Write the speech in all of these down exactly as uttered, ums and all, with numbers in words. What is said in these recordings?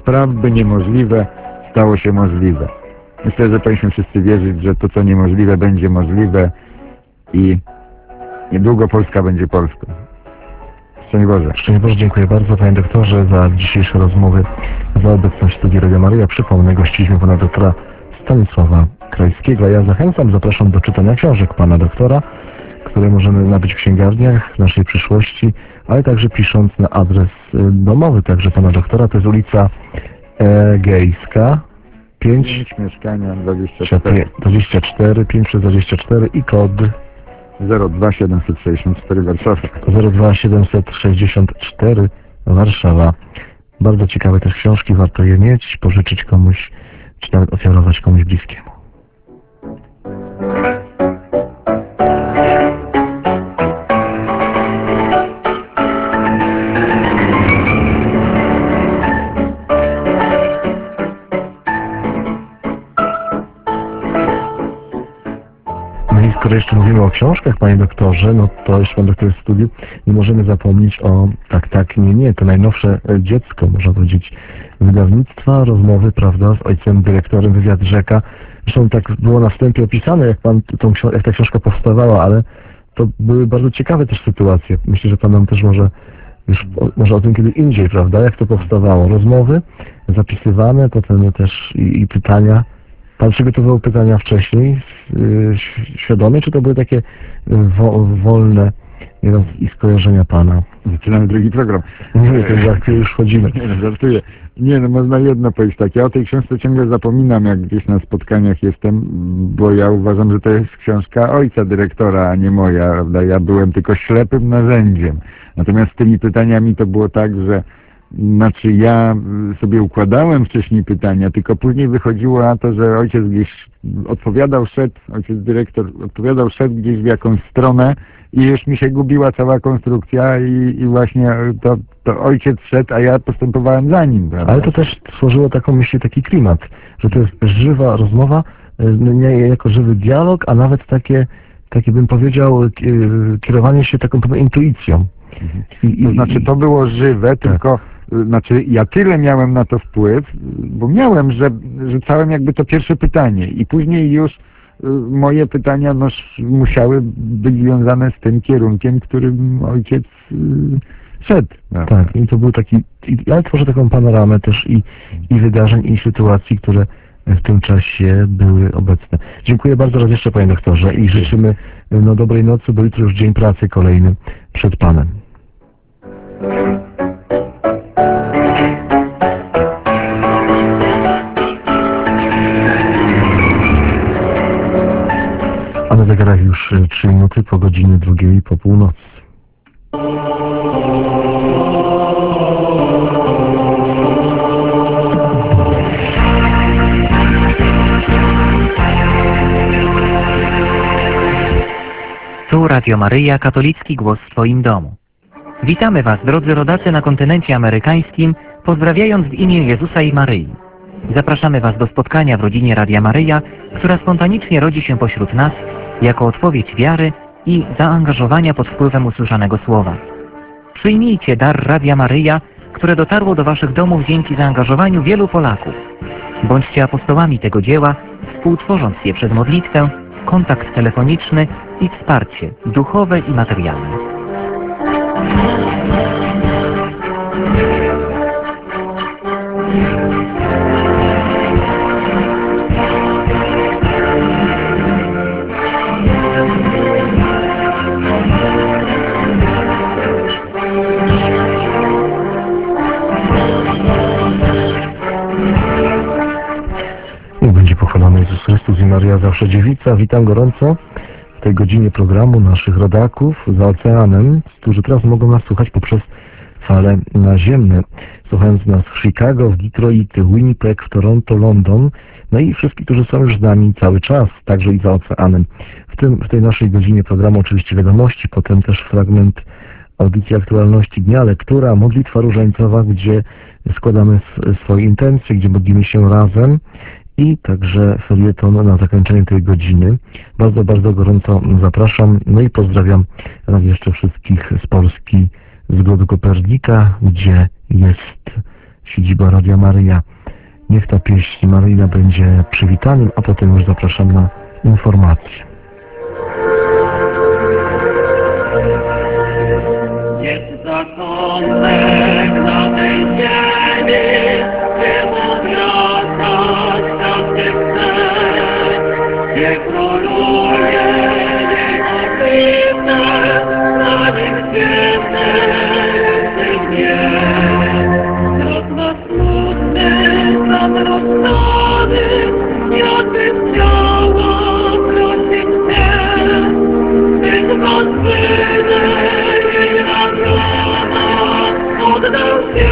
spraw, by niemożliwe stało się możliwe. Myślę, że powinniśmy wszyscy wierzyć, że to, co niemożliwe, będzie możliwe i niedługo Polska będzie Polską. Szczęść Boże. Szczęść Boże, dziękuję bardzo Panie Doktorze za dzisiejsze rozmowy, za obecność w studiu Radia Maryja. Przypomnę, gościliśmy Pana Doktora Stanisława Krajskiego, a ja zachęcam, zapraszam do czytania książek Pana Doktora, które możemy nabyć w księgarniach naszej przyszłości, ale także pisząc na adres domowy także Pana Doktora, to jest ulica Egejska, pięć, mieszkania dwadzieścia cztery, dwadzieścia cztery, pięć przez dwadzieścia cztery i kod zero dwa siedemset sześćdziesiąt cztery Warszawa. zero dwa siedemset sześćdziesiąt cztery Warszawa. Bardzo ciekawe też książki, warto je mieć, pożyczyć komuś, czy nawet ofiarować komuś bliskiemu. Skoro jeszcze mówimy o książkach, Panie Doktorze, no to jeszcze Pan Doktor jest w studiu, nie możemy zapomnieć o Tak, tak, nie, nie, to najnowsze dziecko, można powiedzieć, wydawnictwa, rozmowy, prawda, z ojcem dyrektorem, wywiad rzeka. Zresztą tak było na wstępie opisane, jak, pan, tą, jak ta książka powstawała, ale to były bardzo ciekawe też sytuacje. Myślę, że Pan nam też może już o, może o tym kiedy indziej, prawda, jak to powstawało. Rozmowy zapisywane, potem też i, i pytania. Pan przygotował pytania wcześniej, yy, świadomie, czy to były takie wo, wolne i skojarzenia Pana? Zaczynamy drugi program. Nie, to za chwilę już wchodzimy. Nie, no, żartuję. Nie, no można jedno powiedzieć tak. Ja o tej książce ciągle zapominam, jak gdzieś na spotkaniach jestem, bo ja uważam, że to jest książka ojca dyrektora, a nie moja, prawda? Ja byłem tylko ślepym narzędziem. Natomiast z tymi pytaniami to było tak, że Znaczy ja sobie układałem wcześniej pytania, tylko później wychodziło na to, że ojciec gdzieś odpowiadał, szedł, ojciec dyrektor odpowiadał, szedł gdzieś w jakąś stronę i już mi się gubiła cała konstrukcja i, i właśnie to, to ojciec szedł, a ja postępowałem za nim. Prawda? Ale to też stworzyło taką, myślę, taki klimat, że to jest żywa rozmowa, nie jako żywy dialog, a nawet takie, takie bym powiedział, kierowanie się taką pewną intuicją. I, to znaczy to było żywe, tak. Tylko znaczy ja tyle miałem na to wpływ, bo miałem, że rzucałem jakby to pierwsze pytanie i później już moje pytania no, musiały być związane z tym kierunkiem, którym ojciec szedł. Tak, i to był taki, ale tworzę taką panoramę też i, i wydarzeń, i sytuacji, które w tym czasie były obecne. Dziękuję bardzo raz jeszcze, Panie Doktorze, i życzymy no, dobrej nocy, bo jutro już dzień pracy kolejny przed Panem. A na zegarach już trzy minuty po godzinie drugiej po północy. Tu Radio Maryja, katolicki głos w Twoim domu. Witamy Was, drodzy rodacy na kontynencie amerykańskim, pozdrawiając w imię Jezusa i Maryi. Zapraszamy Was do spotkania w rodzinie Radia Maryja, która spontanicznie rodzi się pośród nas jako odpowiedź wiary i zaangażowania pod wpływem usłyszanego słowa. Przyjmijcie dar Radia Maryja, które dotarło do Waszych domów dzięki zaangażowaniu wielu Polaków. Bądźcie apostołami tego dzieła, współtworząc je przez modlitwę, kontakt telefoniczny i wsparcie duchowe i materialne. Niech będzie pochwalony Jezus Chrystus i Maria Zawsze Dziewica. Witam gorąco w tej godzinie programu naszych rodaków za oceanem, którzy teraz mogą nas słuchać poprzez fale naziemne. Słuchając nas w Chicago, w Detroit, w Winnipeg, w Toronto, London, no i wszystkich, którzy są już z nami cały czas, także i za oceanem. W, tym, w tej naszej godzinie programu oczywiście wiadomości, potem też fragment audycji aktualności dnia, lektura, modlitwa różańcowa, gdzie składamy swoje intencje, gdzie modlimy się razem i także felieton na zakończenie tej godziny. Bardzo, bardzo gorąco zapraszam. No i pozdrawiam raz jeszcze wszystkich z Polski, z Globu Kopernika, gdzie jest siedziba Radia Maryja. Niech ta pieśń maryjna będzie przywitaniem, a potem już zapraszam na informacje. Jest zakątek na tej ziemi, gdzie wracać każdy chce. Nie króluje niemożliwe, na nim świetne jest dnie. Rozmach smutny, zamroczony, jakby chciała prosić mnie. Gdyż was wyjdę i ramiona oddał się.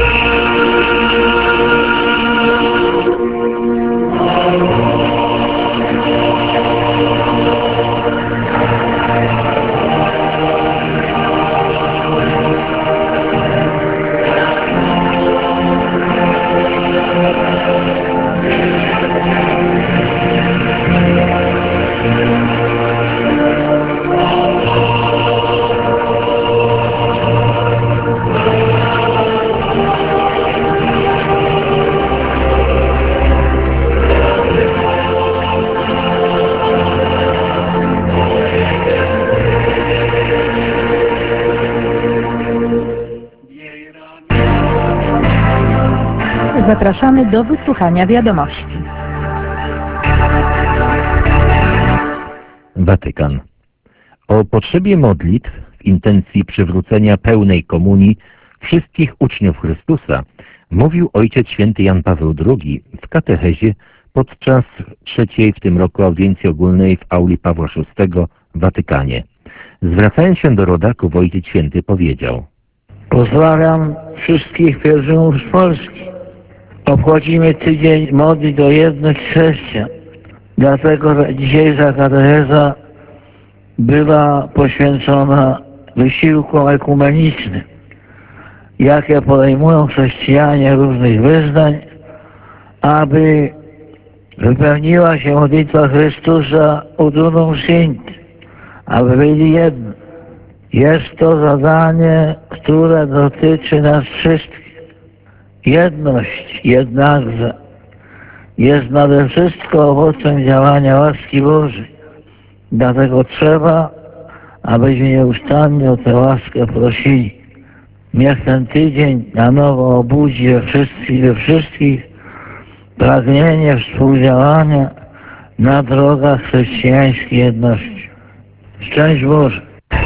Zapraszamy do wysłuchania wiadomości. Watykan. O potrzebie modlitw w intencji przywrócenia pełnej komunii wszystkich uczniów Chrystusa mówił Ojciec Święty Jan Paweł drugi w katechezie podczas trzeciej w tym roku audiencji ogólnej w auli Pawła szóstego w Watykanie. Zwracając się do rodaków, Ojciec Święty powiedział: Pozdrawiam wszystkich pielgrzymów z Polski. Obchodzimy tydzień modlitw do jednych chrześcijan. Dlatego dzisiejsza katecheza była poświęcona wysiłkom ekumenicznym, jakie podejmują chrześcijanie różnych wyznań, aby wypełniła się modlitwa Chrystusa Udunum Sint, aby byli jedno. Jest to zadanie, które dotyczy nas wszystkich. Jedność jednakże jest nade wszystko owocem działania łaski Bożej. Dlatego trzeba, abyśmy nieustannie o tę łaskę prosili. Niech ten tydzień na nowo obudzi we wszystkich, we wszystkich pragnienie współdziałania na drogach chrześcijańskiej jedności. Szczęść Boże!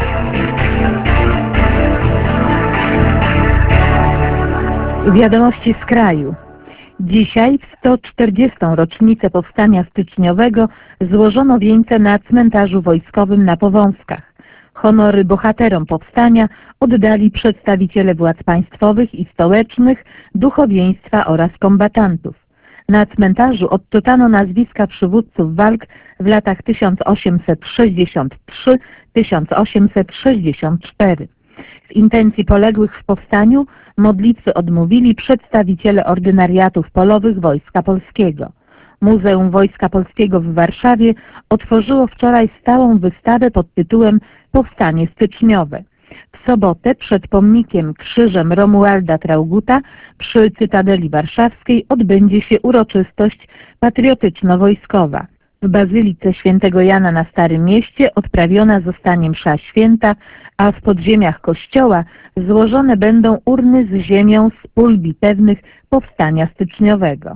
Wiadomości z kraju. Dzisiaj w sto czterdziestą rocznicę powstania styczniowego złożono wieńce na cmentarzu wojskowym na Powązkach. Honory bohaterom powstania oddali przedstawiciele władz państwowych i stołecznych, duchowieństwa oraz kombatantów. Na cmentarzu odczytano nazwiska przywódców walk w latach tysiąc osiemset sześćdziesiąt trzy do tysiąc osiemset sześćdziesiąt cztery. Z intencji poległych w powstaniu modlitwy odmówili przedstawiciele ordynariatów polowych Wojska Polskiego. Muzeum Wojska Polskiego w Warszawie otworzyło wczoraj stałą wystawę pod tytułem Powstanie styczniowe. W sobotę przed pomnikiem krzyżem Romualda Traugutta przy Cytadeli Warszawskiej odbędzie się uroczystość patriotyczno-wojskowa. W Bazylice Świętego Jana na Starym Mieście odprawiona zostanie msza święta, a w podziemiach kościoła złożone będą urny z ziemią z pól bitewnych powstania styczniowego.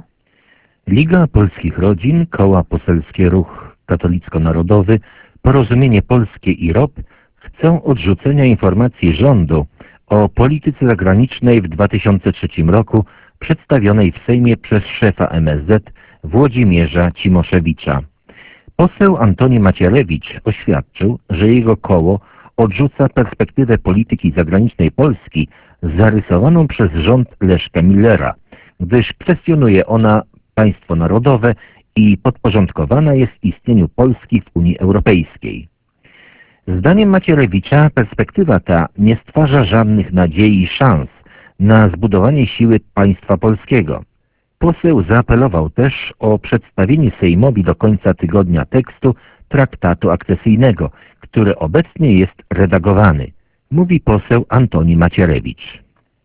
Liga Polskich Rodzin, Koła Poselskie Ruch Katolicko-Narodowy, Porozumienie Polskie i R O P chcą odrzucenia informacji rządu o polityce zagranicznej w dwa tysiące trzecim roku przedstawionej w Sejmie przez szefa M S Z Włodzimierza Cimoszewicza. Poseł Antoni Macierewicz oświadczył, że jego koło odrzuca perspektywę polityki zagranicznej Polski zarysowaną przez rząd Leszka Millera, gdyż kwestionuje ona państwo narodowe i podporządkowana jest istnieniu Polski w Unii Europejskiej. Zdaniem Macierewicza perspektywa ta nie stwarza żadnych nadziei i szans na zbudowanie siły państwa polskiego. Poseł zaapelował też o przedstawienie Sejmowi do końca tygodnia tekstu traktatu akcesyjnego, który obecnie jest redagowany, mówi poseł Antoni Macierewicz.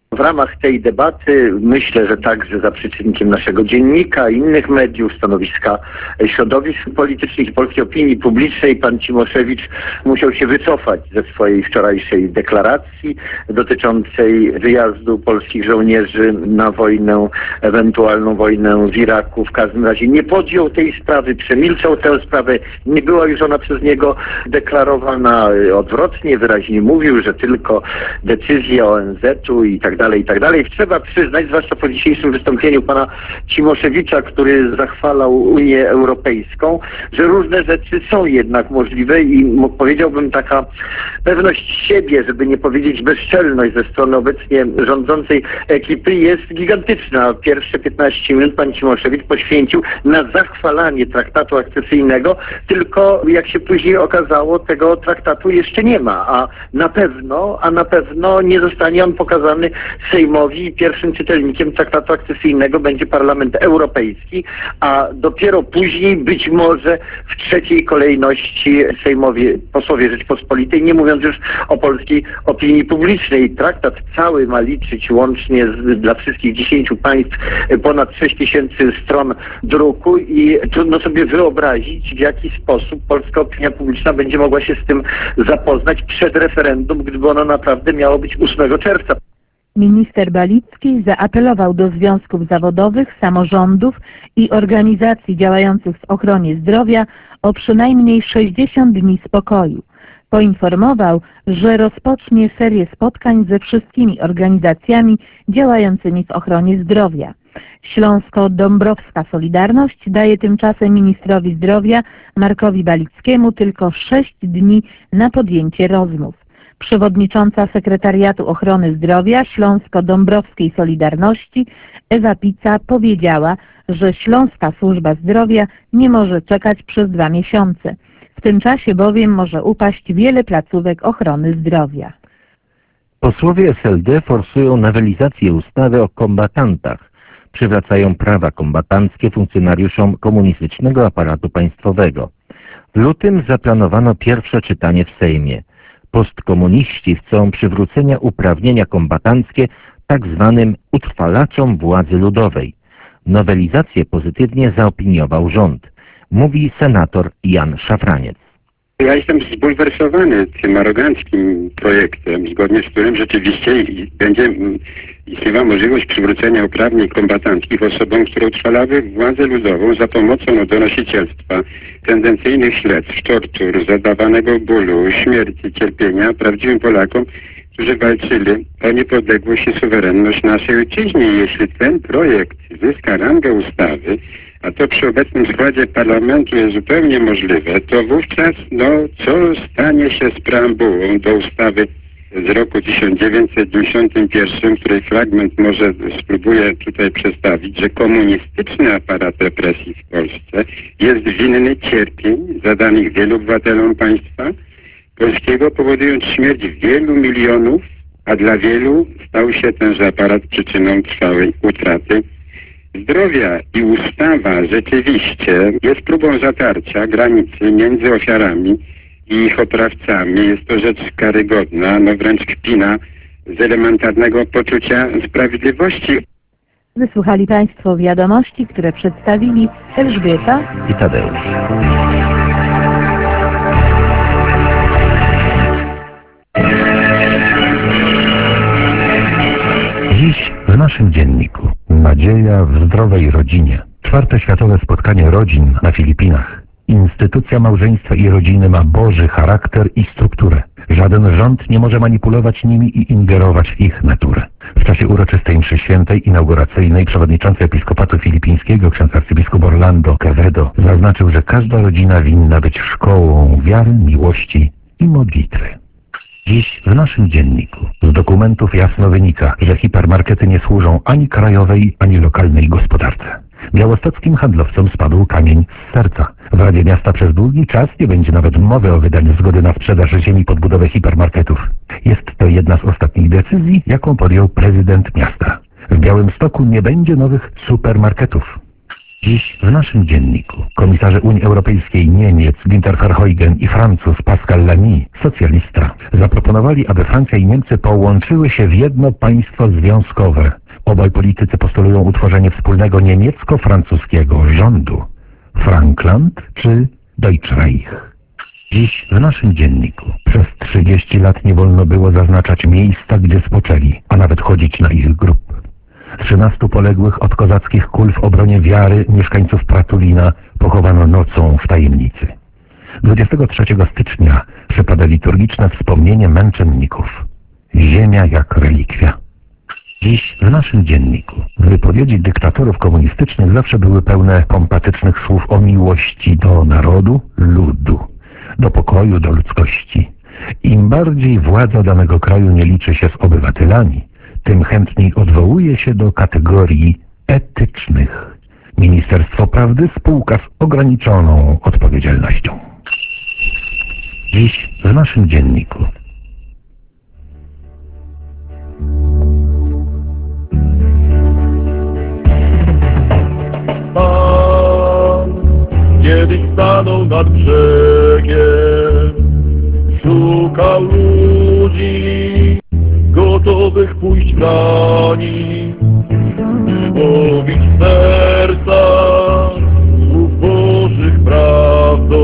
W ramach tej debaty myślę, że także za przyczynkiem naszego dziennika, innych mediów, stanowiska środowisk politycznych i polskiej opinii publicznej, pan Cimoszewicz musiał się wycofać ze swojej wczorajszej deklaracji dotyczącej wyjazdu polskich żołnierzy na wojnę, ewentualną wojnę w Iraku. W każdym razie nie podjął tej sprawy, przemilczał tę sprawę. Nie była już ona przez niego deklarowana odwrotnie, wyraźnie mówił, że tylko decyzja O N Z u i tak dalej, i tak dalej. Trzeba przyznać, zwłaszcza po dzisiejszym wystąpieniu pana Cimoszewicza, który zachwalał Unię Europejską, że różne rzeczy są jednak możliwe i powiedziałbym taka pewność siebie, żeby nie powiedzieć bezczelność ze strony obecnie rządzącej ekipy jest gigantyczna. Pierwsze piętnaście minut pan Cimoszewicz poświęcił na zachwalanie traktatu akcesyjnego, tylko jak się później okazało, tego traktatu jeszcze nie ma, a na pewno, a na pewno nie zostanie on pokazany Sejmowi i pierwszym czytelnikiem traktatu akcesyjnego będzie Parlament Europejski, a dopiero później być może w trzeciej kolejności Sejmowie, posłowie Rzeczpospolitej, nie mówiąc już o polskiej opinii publicznej. Traktat cały ma liczyć łącznie z, dla wszystkich dziesięciu państw ponad sześć tysięcy stron druku i trudno sobie wyobrazić, w jaki sposób polska opinia publiczna będzie mogła się z tym zapoznać przed referendum, gdyby ono naprawdę miało być ósmego czerwca. Minister Balicki zaapelował do związków zawodowych, samorządów i organizacji działających w ochronie zdrowia o przynajmniej sześćdziesiąt dni spokoju. Poinformował, że rozpocznie serię spotkań ze wszystkimi organizacjami działającymi w ochronie zdrowia. Śląsko-Dąbrowska Solidarność daje tymczasem ministrowi zdrowia Markowi Balickiemu tylko sześć dni na podjęcie rozmów. Przewodnicząca Sekretariatu Ochrony Zdrowia Śląsko-Dąbrowskiej Solidarności Ewa Pica powiedziała, że Śląska Służba Zdrowia nie może czekać przez dwa miesiące. W tym czasie bowiem może upaść wiele placówek ochrony zdrowia. Posłowie S L D forsują nowelizację ustawy o kombatantach. Przywracają prawa kombatanckie funkcjonariuszom komunistycznego aparatu państwowego. W lutym zaplanowano pierwsze czytanie w Sejmie. Postkomuniści chcą przywrócenia uprawnienia kombatanckie tak zwanym utrwalaczom władzy ludowej. Nowelizację pozytywnie zaopiniował rząd, mówi senator Jan Szafraniec. Ja jestem zbulwersowany tym aroganckim projektem, zgodnie z którym rzeczywiście będzie istniała możliwość przywrócenia uprawnień kombatanckich osobom, które utrwalały władzę ludową za pomocą no, donosicielstwa, tendencyjnych śledztw, tortur, zadawanego bólu, śmierci, cierpienia prawdziwym Polakom, którzy walczyli o niepodległość i suwerenność naszej ojczyźnie. Jeśli ten projekt zyska rangę ustawy, a to przy obecnym składzie parlamentu jest zupełnie możliwe, to wówczas, no, co stanie się z preambułą do ustawy z roku tysiąc dziewięćset dziewięćdziesiątym pierwszym, której fragment może spróbuję tutaj przedstawić, że komunistyczny aparat represji w Polsce jest winny cierpień zadanych wielu obywatelom państwa polskiego, powodując śmierć wielu milionów, a dla wielu stał się tenże aparat przyczyną trwałej utraty zdrowia. I ustawa rzeczywiście jest próbą zatarcia granicy między ofiarami i ich oprawcami. Jest to rzecz karygodna, no wręcz kpina z elementarnego poczucia sprawiedliwości. Wysłuchali Państwo wiadomości, które przedstawili Elżbieta i Tadeusz. Dziś w naszym dzienniku nadzieja w zdrowej rodzinie. Czwarte światowe spotkanie rodzin na Filipinach. Instytucja małżeństwa i rodziny ma Boży charakter i strukturę. Żaden rząd nie może manipulować nimi i ingerować w ich naturę. W czasie uroczystej mszy świętej inauguracyjnej przewodniczący Episkopatu Filipińskiego ksiądz arcybiskup Orlando Quevedo zaznaczył, że każda rodzina winna być szkołą wiary, miłości i modlitwy. Dziś w naszym dzienniku z dokumentów jasno wynika, że hipermarkety nie służą ani krajowej, ani lokalnej gospodarce. Białostockim handlowcom spadł kamień z serca. W Radzie Miasta przez długi czas nie będzie nawet mowy o wydaniu zgody na sprzedaż ziemi pod budowę hipermarketów. Jest to jedna z ostatnich decyzji, jaką podjął prezydent miasta. W Białymstoku nie będzie nowych supermarketów. Dziś w naszym dzienniku komisarze Unii Europejskiej Niemiec Günther Verheugen i Francuz Pascal Lamy, socjalista, zaproponowali, aby Francja i Niemcy połączyły się w jedno państwo związkowe. Obaj politycy postulują utworzenie wspólnego niemiecko-francuskiego rządu. Frankland czy Deutschreich? Dziś w naszym dzienniku przez trzydzieści lat nie wolno było zaznaczać miejsca, gdzie spoczęli, a nawet chodzić na ich grób. Trzynastu poległych od kozackich kul w obronie wiary mieszkańców Pratulina pochowano nocą w tajemnicy. dwudziestego trzeciego stycznia przypada liturgiczne wspomnienie męczenników. Ziemia jak relikwia. Dziś w naszym dzienniku wypowiedzi dyktatorów komunistycznych zawsze były pełne pompatycznych słów o miłości do narodu, ludu, do pokoju, do ludzkości. Im bardziej władza danego kraju nie liczy się z obywatelami, tym chętniej odwołuje się do kategorii etycznych. Ministerstwo Prawdy spółka z ograniczoną odpowiedzialnością. Dziś w naszym dzienniku. Pan kiedyś stanął nad brzegiem, szukał ludzi gotowych pójść na nim, mówić serca słów Bożych prawdą.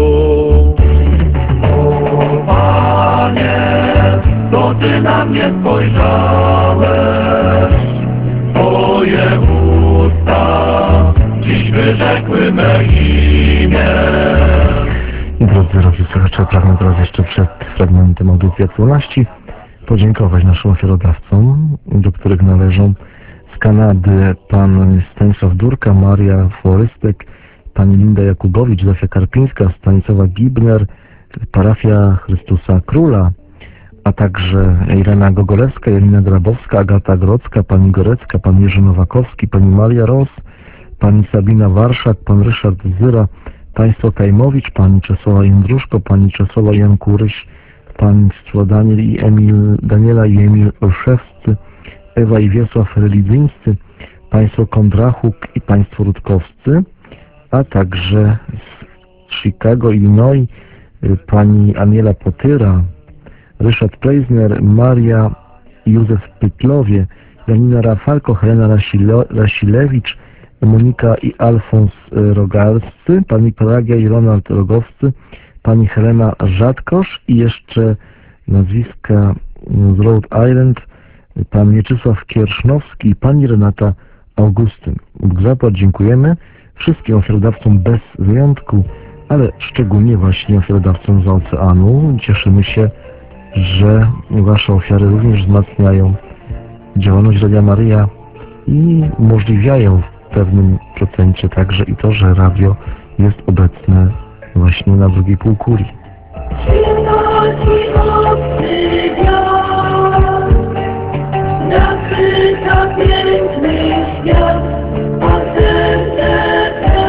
O Panie, to Ty na mnie spojrzałeś, Twoje usta dziś wyrzekły me imię. Drodzy radiosłuchacze, pragnę teraz jeszcze przed fragmentem audycji aktualności podziękować naszym ofiarodawcom, do których należą z Kanady pan Stanisław Durka, Maria Forystek, pani Linda Jakubowicz, Zofia Karpińska, Stanisława Gibner, parafia Chrystusa Króla, a także Irena Gogolewska, Janina Grabowska, Agata Grodzka, pani Gorecka, pan Jerzy Nowakowski, pani Maria Ros, pani Sabina Warszak, pan Ryszard Zyra, państwo Kajmowicz, pani Czesława Jędruszko, pani Czesława Jankuryś, państwo Daniel i Emil, Daniela i Emil Olszewscy, Ewa i Wiesław Relidzyńscy, państwo Kondrachuk i państwo Rutkowscy, a także z Chicago, Illinois, pani Aniela Potyra, Ryszard Pleisner, Maria i Józef Pytlowie, Janina Rafalko, Helena Rasile, Rasilewicz, Monika i Alfons Rogalscy, pani Pelagia i Ronald Rogowscy, pani Helena Rzadkosz i jeszcze nazwiska z Rhode Island, pan Mieczysław Kiersznowski i pani Renata Augustyn. Za to dziękujemy wszystkim ofiarodawcom bez wyjątku, ale szczególnie właśnie ofiarodawcom z oceanu. Cieszymy się, że wasze ofiary również wzmacniają działalność Radia Maryja i umożliwiają w pewnym procencie także i to, że radio jest obecne właśnie na drugiej półkuli. Przynosi obcy wiatr, zachwyca piękny świat, a serce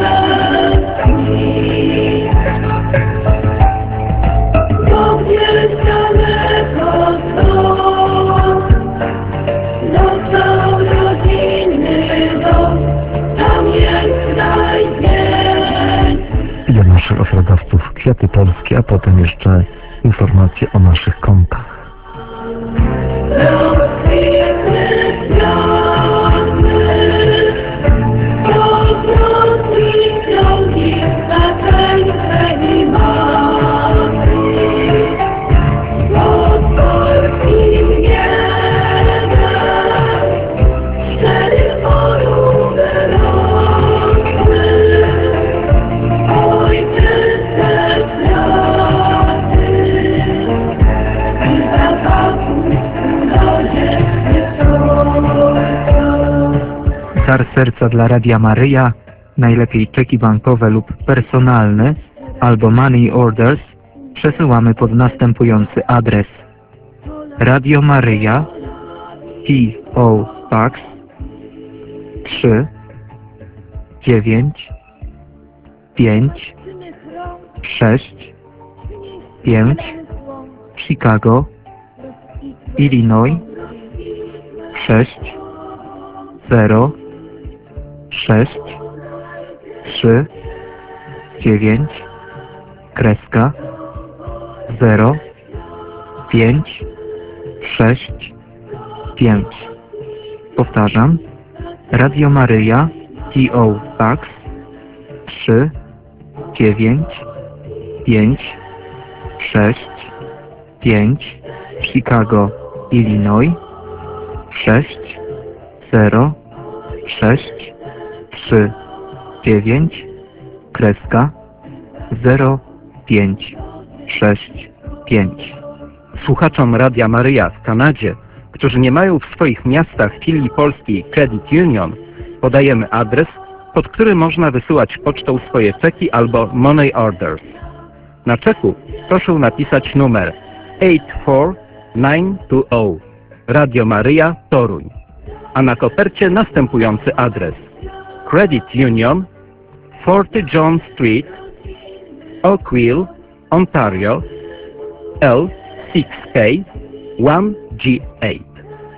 tęskni. Bo gdzieś daleko stąd został rodzinny dom, tam jest kraj piękny. I do naszych ofiarodawców kwiaty polskie, a potem jeszcze informacje o naszych kontach. Dar serca dla Radia Maryja, najlepiej czeki bankowe lub personalne, albo money orders, przesyłamy pod następujący adres: Radio Maryja, P O Box trzy dziewięć pięć sześć pięć Chicago, Illinois sześć zero sześć trzy, dziewięć, kreska, zero, pięć, sześć, pięć. Powtarzam. Radio Maryja, P O Box trzy, dziewięć, pięć, sześć, pięć, Chicago, Illinois sześć, zero, sześć, trzy, dziewięć, kreska, zero, pięć, sześć, pięć. Słuchaczom Radia Maryja w Kanadzie, którzy nie mają w swoich miastach filii polskiej Credit Union, podajemy adres, pod który można wysyłać pocztą swoje czeki albo money orders. Na czeku proszę napisać numer osiem cztery dziewięć dwa zero Radio Maryja, Toruń, a na kopercie następujący adres: Credit Union, czterdzieści John Street, Oakville, Ontario, L six K one G eight.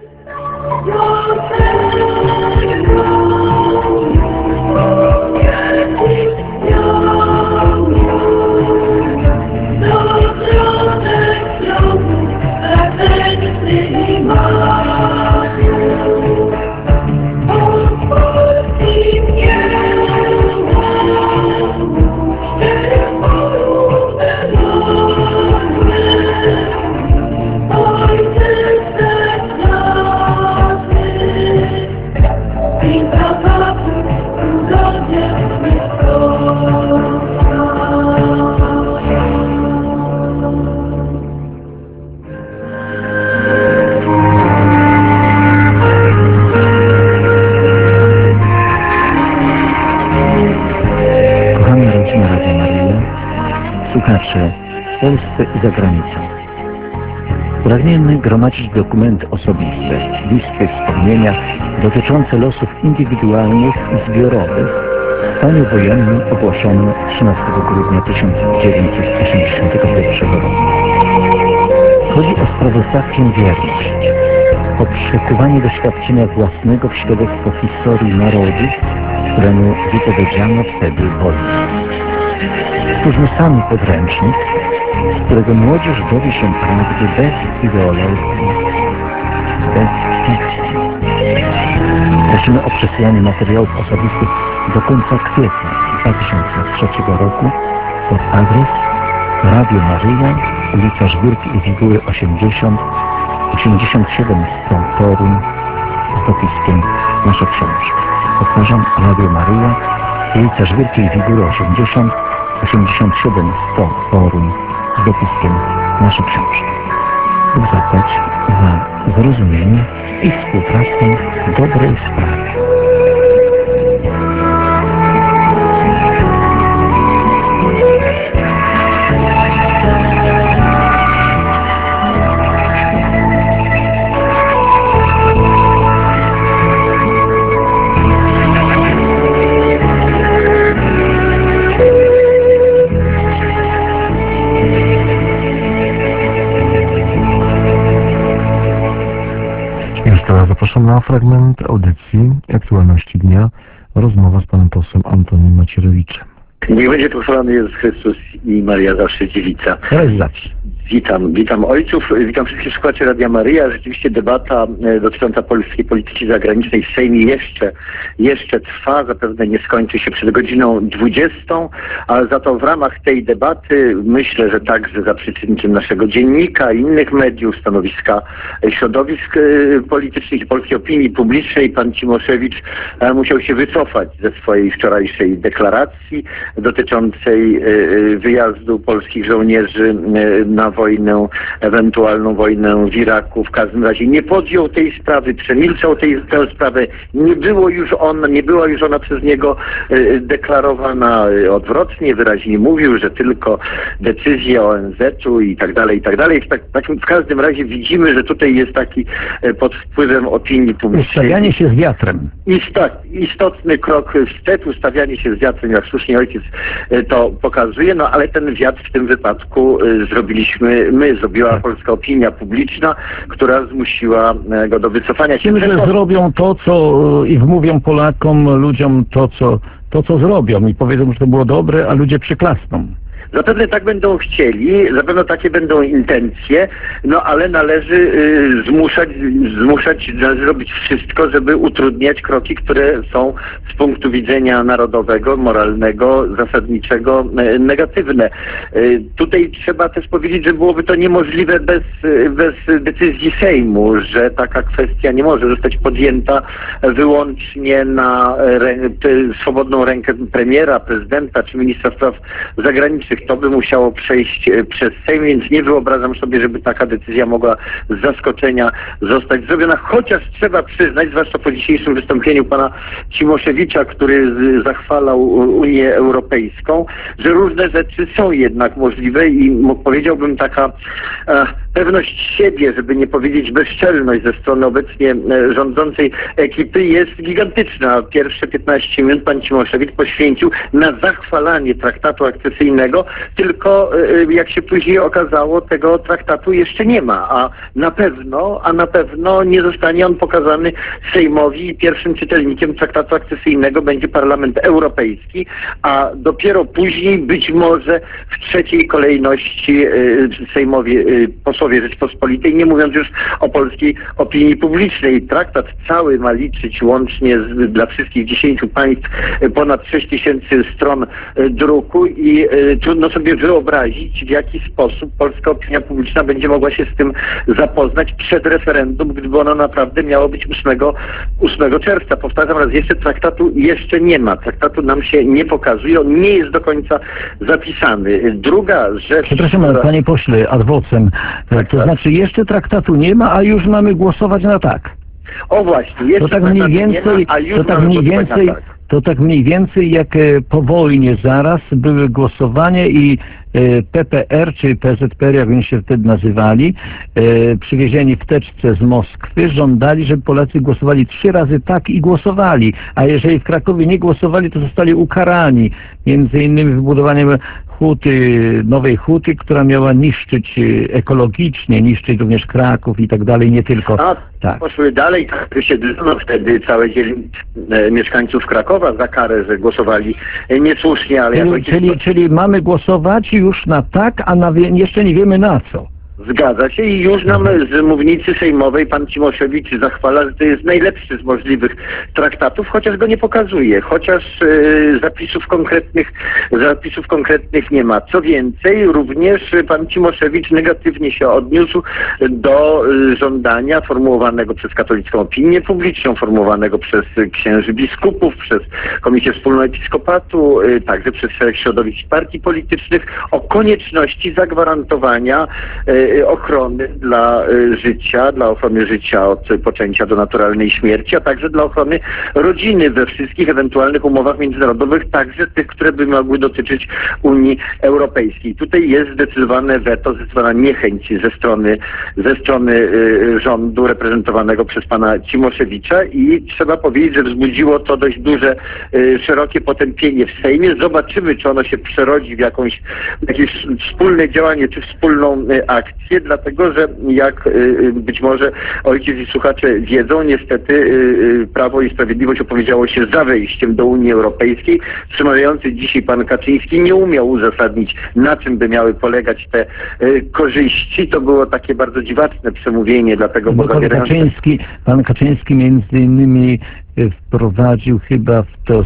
Słuchacze w Polsce i za granicą. Pragniemy gromadzić dokumenty osobiste, listy wspomnienia dotyczące losów indywidualnych i zbiorowych w stanie wojennym ogłoszonym trzynastego grudnia tysiąc dziewięćset osiemdziesiątego pierwszego roku. Chodzi o sprawozdawczą wierność, o przekuwanie doświadczenia własnego w świadectwo historii narodu, któremu wypowiedziano wtedy wolność. Stwórzmy sami podręcznik, z którego młodzież dowie się prawdy bez ideologii, bez fikcji. Prosimy o przesyłanie materiałów osobistych do końca kwietnia dwa tysiące trzeciego roku pod adres Radio Maryja, ulica Żwirki i Figury osiemdziesiąt, osiemdziesiąt siedem sto Toruń z dopiskiem Nasza Książka. Powtarzam, Radio Maryja, ulica Żwirki i Figury osiemdziesiąt, osiemdziesiąt siedem sto Toruń z dopiskiem Nasza Książka. Bóg zapłać za zrozumienie i współpracę w dobrej sprawie. Zapraszam na fragment audycji Aktualności Dnia. Rozmowa z panem posłem Antonim Macierewiczem. Niech będzie pochwalony Jezus Chrystus i Maria zawsze dziewica. Realizacji. Witam, witam ojców, witam wszystkich słuchaczy Radia Maryja. Rzeczywiście debata e, dotycząca polskiej polityki zagranicznej w Sejmie jeszcze, jeszcze trwa, zapewne nie skończy się przed godziną dwudziestą, ale za to w ramach tej debaty myślę, że także za przyczynkiem naszego dziennika i innych mediów, stanowiska e, środowisk e, politycznych i polskiej opinii publicznej, pan Cimoszewicz e, musiał się wycofać ze swojej wczorajszej deklaracji dotyczącej e, wyjazdu polskich żołnierzy e, na wojnę, ewentualną wojnę w Iraku. W każdym razie nie podjął tej sprawy, przemilczał tej, tę sprawę. Nie było już ona, nie była już ona przez niego e, deklarowana odwrotnie. Wyraźnie mówił, że tylko decyzja O N Z-u i tak dalej, i tak dalej. W, tak, takim, w każdym razie widzimy, że tutaj jest taki e, pod wpływem opinii publicznej. Ustawianie się z wiatrem. Istot, istotny krok wstecz, ustawianie się z wiatrem, jak słusznie ojciec e, to pokazuje, no ale ten wiatr w tym wypadku e, zrobiliśmy zrobiliśmy my, zrobiła polska opinia publiczna, która zmusiła e, go do wycofania się. Tym, że zrobią to, co e, i wmówią Polakom, ludziom to, co, to, co zrobią i powiedzą, że to było dobre, a ludzie przyklasną. Zapewne tak będą chcieli, zapewne takie będą intencje, no ale należy y, zmuszać, zmuszać, należy robić wszystko, żeby utrudniać kroki, które są z punktu widzenia narodowego, moralnego, zasadniczego y, negatywne. Y, tutaj trzeba też powiedzieć, że byłoby to niemożliwe bez, bez decyzji Sejmu, że taka kwestia nie może zostać podjęta wyłącznie na rę, swobodną rękę premiera, prezydenta czy ministra spraw zagranicznych. To by musiało przejść przez Sejm, więc nie wyobrażam sobie, żeby taka decyzja mogła z zaskoczenia zostać zrobiona, chociaż trzeba przyznać, zwłaszcza po dzisiejszym wystąpieniu pana Cimoszewicza, który zachwalał Unię Europejską, że różne rzeczy są jednak możliwe i powiedziałbym taka e, pewność siebie, żeby nie powiedzieć bezczelność ze strony obecnie e, rządzącej ekipy jest gigantyczna. Pierwsze piętnaście minut pan Cimoszewicz poświęcił na zachwalanie traktatu akcesyjnego, tylko jak się później okazało, tego traktatu jeszcze nie ma, a na pewno, a na pewno nie zostanie on pokazany Sejmowi i pierwszym czytelnikiem traktatu akcesyjnego będzie Parlament Europejski, a dopiero później być może w trzeciej kolejności Sejmowi posłowie Rzeczpospolitej, nie mówiąc już o polskiej opinii publicznej. Traktat cały ma liczyć łącznie z, dla wszystkich dziesięciu państw ponad sześć tysięcy stron druku i trudno sobie wyobrazić, w jaki sposób polska opinia publiczna będzie mogła się z tym zapoznać przed referendum, gdyby ono naprawdę miało być ósmego czerwca. Powtarzam raz jeszcze, traktatu jeszcze nie ma. Traktatu nam się nie pokazuje, on nie jest do końca zapisany. Druga rzecz... Przepraszam, która... panie pośle, ad vocem, tak, to tak. znaczy jeszcze traktatu nie ma, a już mamy głosować na tak. O właśnie, jeszcze to tak mniej więcej, ma, a już to tak mniej więcej, tak. to tak mniej więcej jak e, po wojnie zaraz były głosowania i e, P P R, czy P Z P R, jak oni się wtedy nazywali, e, przywiezieni w teczce z Moskwy, żądali, żeby Polacy głosowali trzy razy tak i głosowali, a jeżeli w Krakowie nie głosowali, to zostali ukarani, między innymi wybudowaniem huty, nowej huty, która miała niszczyć ekologicznie, niszczyć również Kraków i tak dalej, nie tylko. A, tak. Poszły dalej, tak wysiedlono wtedy całe dzielnice e, mieszkańców Krakowa za karę, że głosowali e, niesłusznie, ale... Czyli, jak czyli, ojciec... czyli mamy głosować już na tak, a na wie, jeszcze nie wiemy na co. Zgadza się i już nam z mównicy sejmowej pan Cimoszewicz zachwala, że to jest najlepszy z możliwych traktatów, chociaż go nie pokazuje, chociaż e, zapisów konkretnych zapisów konkretnych nie ma. Co więcej, również pan Cimoszewicz negatywnie się odniósł do e, żądania formułowanego przez katolicką opinię publiczną, formułowanego przez księży biskupów, przez Komisję Wspólną Episkopatu, e, także przez szereg środowisk partii politycznych o konieczności zagwarantowania e, ochrony dla życia, dla ochrony życia od poczęcia do naturalnej śmierci, a także dla ochrony rodziny we wszystkich ewentualnych umowach międzynarodowych, także tych, które by mogły dotyczyć Unii Europejskiej. Tutaj jest zdecydowane weto, zdecydowana niechęć ze strony, ze strony y, rządu reprezentowanego przez pana Cimoszewicza i trzeba powiedzieć, że wzbudziło to dość duże, y, szerokie potępienie w Sejmie. Zobaczymy, czy ono się przerodzi w jakąś, jakieś wspólne działanie, czy wspólną y, akcję. Dlatego, że jak y, być może ojciec i słuchacze wiedzą, niestety y, Prawo i Sprawiedliwość opowiedziało się za wejściem do Unii Europejskiej. Przemawiający dzisiaj pan Kaczyński nie umiał uzasadnić, na czym by miały polegać te y, korzyści. To było takie bardzo dziwaczne przemówienie, dlatego... Bo pan Kaczyński, pan Kaczyński między innymi wprowadził chyba w to,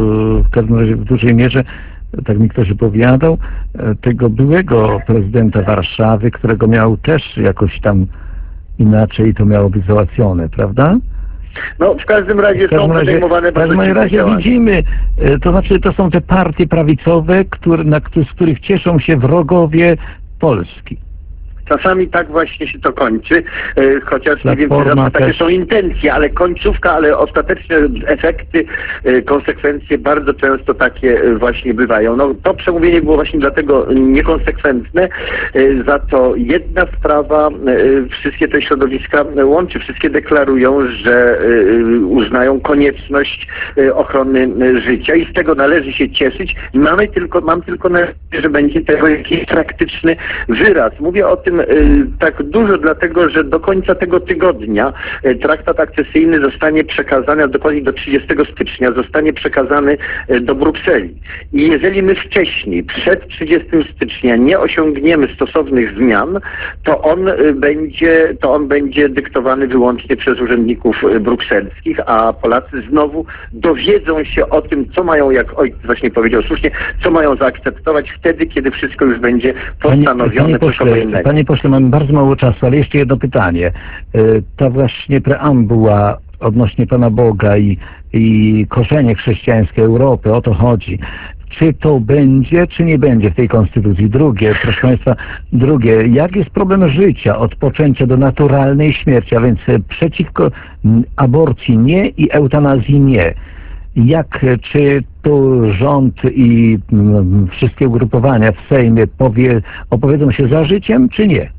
w każdym razie w dużej mierze, tak mi ktoś opowiadał, tego byłego prezydenta Warszawy, którego miał też jakoś tam inaczej to miało być załatwione, prawda? No w każdym razie w każdym są razie, podejmowane w każdym bardzo razie działania. widzimy, to znaczy to są te partie prawicowe, które, na, z których cieszą się wrogowie Polski. Czasami tak właśnie się to kończy, e, chociaż nie wiem, czy Platforma zawsze takie też. są intencje, ale końcówka, ale ostateczne efekty, e, konsekwencje bardzo często takie e, właśnie bywają. No to przemówienie było właśnie dlatego niekonsekwentne, e, za to jedna sprawa, e, wszystkie te środowiska łączy, wszystkie deklarują, że e, uznają konieczność e, ochrony e, życia i z tego należy się cieszyć. Mamy tylko, mam tylko nadzieję, że będzie tego jakiś praktyczny wyraz. Mówię o tym y, tak dużo, dlatego że do końca tego tygodnia y, traktat akcesyjny zostanie przekazany, a dokładnie do trzydziestego stycznia zostanie przekazany y, do Brukseli. I jeżeli my wcześniej, przed trzydziestego stycznia nie osiągniemy stosownych zmian, to on y, będzie, to on będzie dyktowany wyłącznie przez urzędników y, brukselskich, a Polacy znowu dowiedzą się o tym, co mają, jak ojciec właśnie powiedział słusznie, co mają zaakceptować wtedy, kiedy wszystko już będzie postanowione. Panie, panie, pośle, panie pośle, mamy bardzo mało czasu, ale jeszcze jedno pytanie. Y, Ta właśnie preambuła odnośnie Pana Boga i, i korzenie chrześcijańskie Europy, o to chodzi. Czy to będzie, czy nie będzie w tej konstytucji? Drugie, proszę Państwa, drugie, jak jest problem życia od poczęcia do naturalnej śmierci, a więc przeciwko aborcji nie i eutanazji nie. Jak, czy tu rząd i mm, wszystkie ugrupowania w Sejmie powie, opowiedzą się za życiem, czy nie?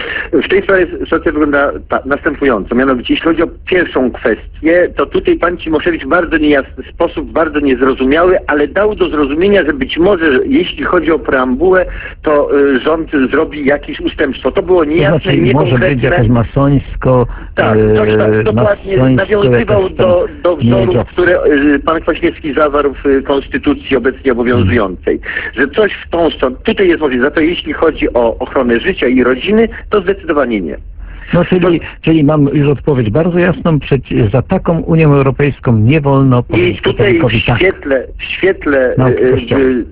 W tej sprawie sytuacja wygląda ta, następująco. Mianowicie, jeśli chodzi o pierwszą kwestię, to tutaj pan Cimoszewicz w bardzo niejasny sposób, bardzo niezrozumiały, ale dał do zrozumienia, że być może, że jeśli chodzi o preambułę, to y, rząd zrobi jakieś ustępstwo. To było niejasne, to znaczy, niekonkretne. może być jakoś masońsko, Tak, coś tak dokładnie nawiązywał do, do wzorów, które y, pan Kwaśniewski zawarł w y, konstytucji obecnie obowiązującej. Że coś w tą stronę, tutaj jest możliwe. Za to jeśli chodzi o ochronę życia i rodziny, to zdecydowanie nie. No czyli, czyli mam już odpowiedź bardzo jasną, przecież za taką Unią Europejską nie wolno I powiedzieć tutaj w katolikowi tak. świetle, w świetle No, y, y,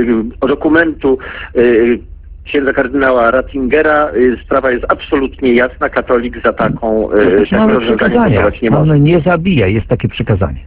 y, dokumentu y, księdza kardynała Ratzingera y, sprawa jest absolutnie jasna. Katolik za taką y, Przecież taką mamy rozwiązanie przykazania. głosować nie może. Pan nie zabija, jest takie przykazanie.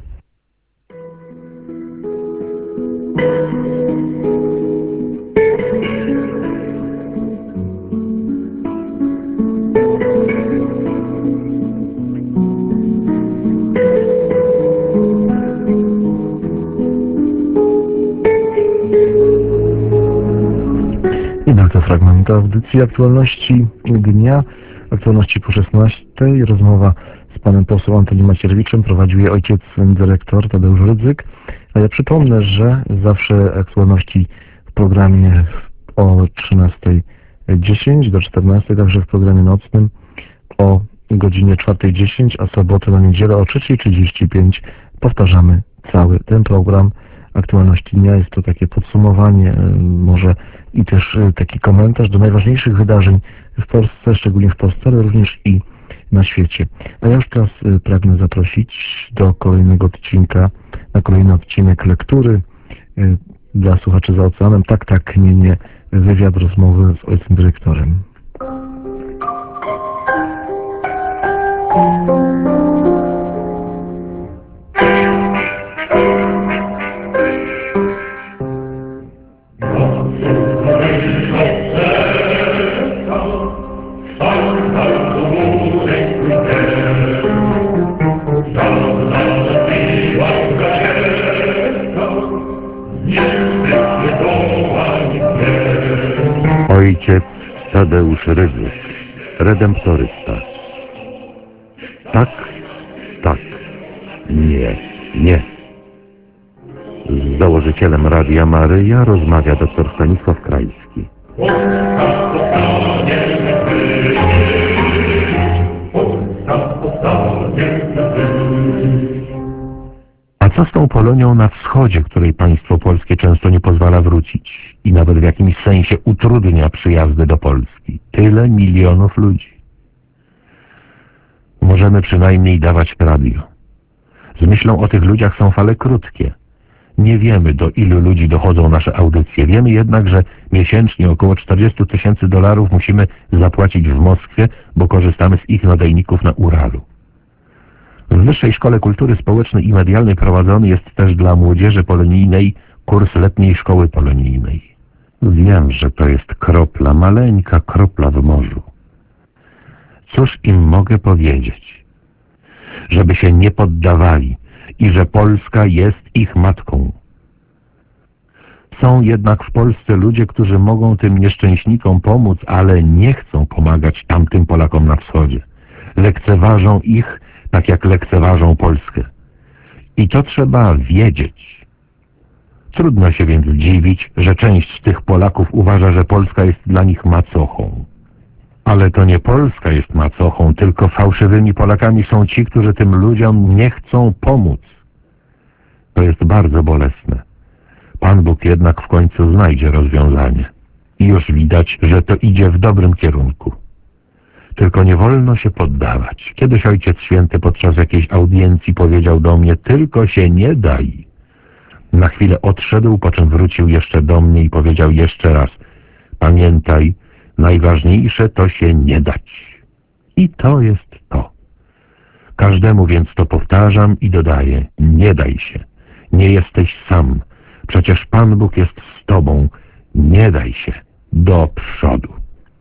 I był to fragment audycji aktualności dnia, aktualności po szesnastej. Rozmowa z panem posłem Antonim Macierewiczem prowadził je ojciec dyrektor Tadeusz Rydzyk. A ja przypomnę, że zawsze aktualności w programie o trzynastej dziesięć do czternastej, także w programie nocnym o godzinie czwartej dziesięć, a sobotę na niedzielę o trzeciej trzydzieści pięć powtarzamy cały ten program aktualności dnia. Jest to takie podsumowanie, może i też taki komentarz do najważniejszych wydarzeń w Polsce, szczególnie w Polsce, ale również i na świecie. A ja już teraz pragnę zaprosić do kolejnego odcinka, na kolejny odcinek lektury dla słuchaczy za oceanem. Tak, tak, nie, nie, wywiad, rozmowy z ojcem dyrektorem. Ojciec Tadeusz Rydzyk, redemptorysta. Tak, tak, nie, nie. Z założycielem Radia Maryja rozmawia dr Stanisław Krajski. A co z tą Polonią na wschodzie, której państwo polskie często nie pozwala wrócić i nawet w jakimś sensie utrudnia przyjazdy do Polski? Tyle milionów ludzi. Możemy przynajmniej dawać radio. Z myślą o tych ludziach są fale krótkie. Nie wiemy, do ilu ludzi dochodzą nasze audycje. Wiemy jednak, że miesięcznie około czterdzieści tysięcy dolarów musimy zapłacić w Moskwie, bo korzystamy z ich nadajników na Uralu. W Wyższej Szkole Kultury Społecznej i Medialnej prowadzony jest też dla młodzieży polonijnej kurs letniej szkoły polonijnej. Wiem, że to jest kropla, maleńka kropla w morzu. Cóż im mogę powiedzieć? Żeby się nie poddawali i że Polska jest ich matką. Są jednak w Polsce ludzie, którzy mogą tym nieszczęśnikom pomóc, ale nie chcą pomagać tamtym Polakom na wschodzie. Lekceważą ich, tak jak lekceważą Polskę. I to trzeba wiedzieć. Trudno się więc dziwić, że część z tych Polaków uważa, że Polska jest dla nich macochą. Ale to nie Polska jest macochą, tylko fałszywymi Polakami są ci, którzy tym ludziom nie chcą pomóc. To jest bardzo bolesne. Pan Bóg jednak w końcu znajdzie rozwiązanie. I już widać, że to idzie w dobrym kierunku. Tylko nie wolno się poddawać. Kiedyś Ojciec Święty podczas jakiejś audiencji powiedział do mnie: tylko się nie daj. Na chwilę odszedł, po czym wrócił jeszcze do mnie i powiedział jeszcze raz: pamiętaj, najważniejsze to się nie dać. I to jest to. Każdemu więc to powtarzam i dodaję: nie daj się. Nie jesteś sam. Przecież Pan Bóg jest z tobą. Nie daj się. Do przodu.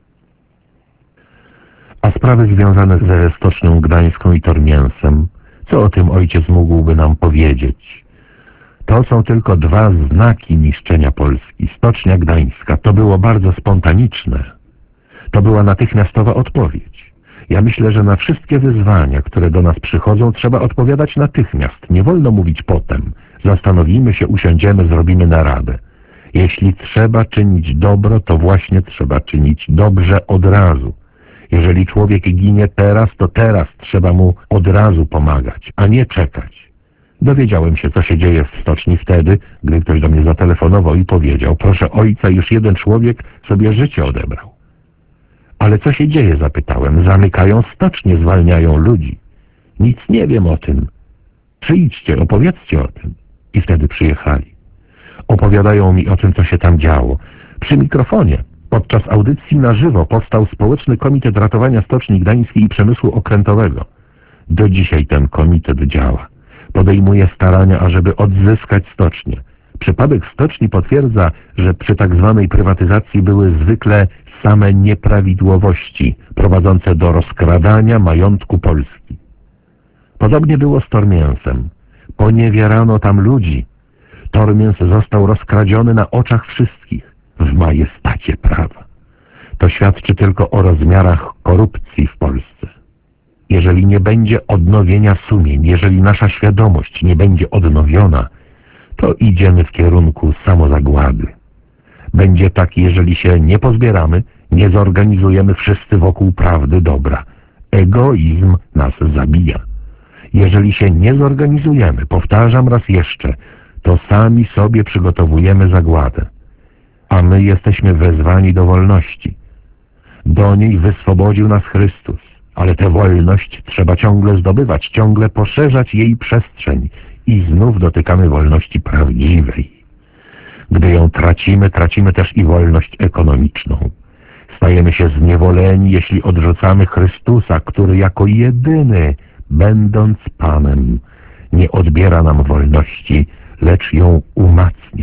A sprawy związane ze Stocznią Gdańską i Tormięsem, co o tym ojciec mógłby nam powiedzieć? To są tylko dwa znaki niszczenia Polski. Stocznia Gdańska to było bardzo spontaniczne. To była natychmiastowa odpowiedź. Ja myślę, że na wszystkie wyzwania, które do nas przychodzą, trzeba odpowiadać natychmiast. Nie wolno mówić potem. Zastanowimy się, usiądziemy, zrobimy naradę. Jeśli trzeba czynić dobro, to właśnie trzeba czynić dobrze od razu. Jeżeli człowiek ginie teraz, to teraz trzeba mu od razu pomagać, a nie czekać. Dowiedziałem się, co się dzieje w stoczni wtedy, gdy ktoś do mnie zatelefonował i powiedział: proszę ojca, już jeden człowiek sobie życie odebrał. Ale co się dzieje? Zapytałem. Zamykają stocznię, zwalniają ludzi. Nic nie wiem o tym. Przyjdźcie, opowiedzcie o tym. I wtedy przyjechali. Opowiadają mi o tym, co się tam działo. Przy mikrofonie, podczas audycji na żywo, powstał Społeczny Komitet Ratowania Stoczni Gdańskiej i Przemysłu Okrętowego. Do dzisiaj ten komitet działa. Podejmuje starania, ażeby odzyskać stocznię. Przypadek stoczni potwierdza, że przy tak zwanej prywatyzacji były zwykle same nieprawidłowości prowadzące do rozkradania majątku Polski. Podobnie było z Tormięsem. Poniewierano tam ludzi. Tormięs został rozkradziony na oczach wszystkich, w majestacie prawa. To świadczy tylko o rozmiarach korupcji w Polsce. Jeżeli nie będzie odnowienia sumień, jeżeli nasza świadomość nie będzie odnowiona, to idziemy w kierunku samozagłady. Będzie tak, jeżeli się nie pozbieramy, nie zorganizujemy wszyscy wokół prawdy dobra. Egoizm nas zabija. Jeżeli się nie zorganizujemy, powtarzam raz jeszcze, to sami sobie przygotowujemy zagładę. A my jesteśmy wezwani do wolności. Do niej wyswobodził nas Chrystus. Ale tę wolność trzeba ciągle zdobywać, ciągle poszerzać jej przestrzeń i znów dotykamy wolności prawdziwej. Gdy ją tracimy, tracimy też i wolność ekonomiczną. Stajemy się zniewoleni, jeśli odrzucamy Chrystusa, który jako jedyny, będąc Panem, nie odbiera nam wolności, lecz ją umacnia.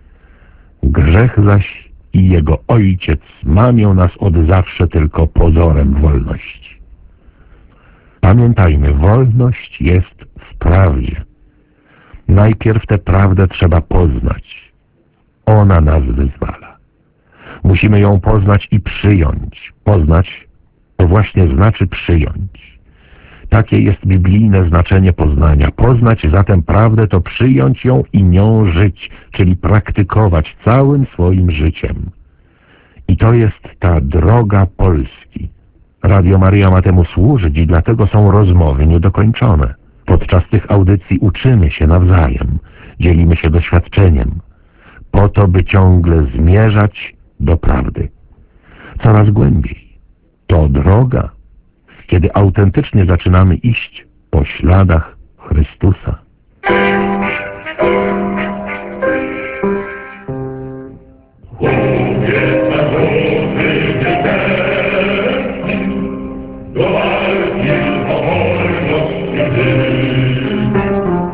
Grzech zaś i jego ojciec mamią nas od zawsze tylko pozorem wolności. Pamiętajmy, wolność jest w prawdzie. Najpierw tę prawdę trzeba poznać. Ona nas wyzwala. Musimy ją poznać i przyjąć. Poznać to właśnie znaczy przyjąć. Takie jest biblijne znaczenie poznania. Poznać zatem prawdę to przyjąć ją i nią żyć, czyli praktykować całym swoim życiem. I to jest ta droga Polski. Radio Maryja ma temu służyć i dlatego są rozmowy niedokończone. Podczas tych audycji uczymy się nawzajem, dzielimy się doświadczeniem, po to, by ciągle zmierzać do prawdy. Coraz głębiej. To droga, kiedy autentycznie zaczynamy iść po śladach Chrystusa.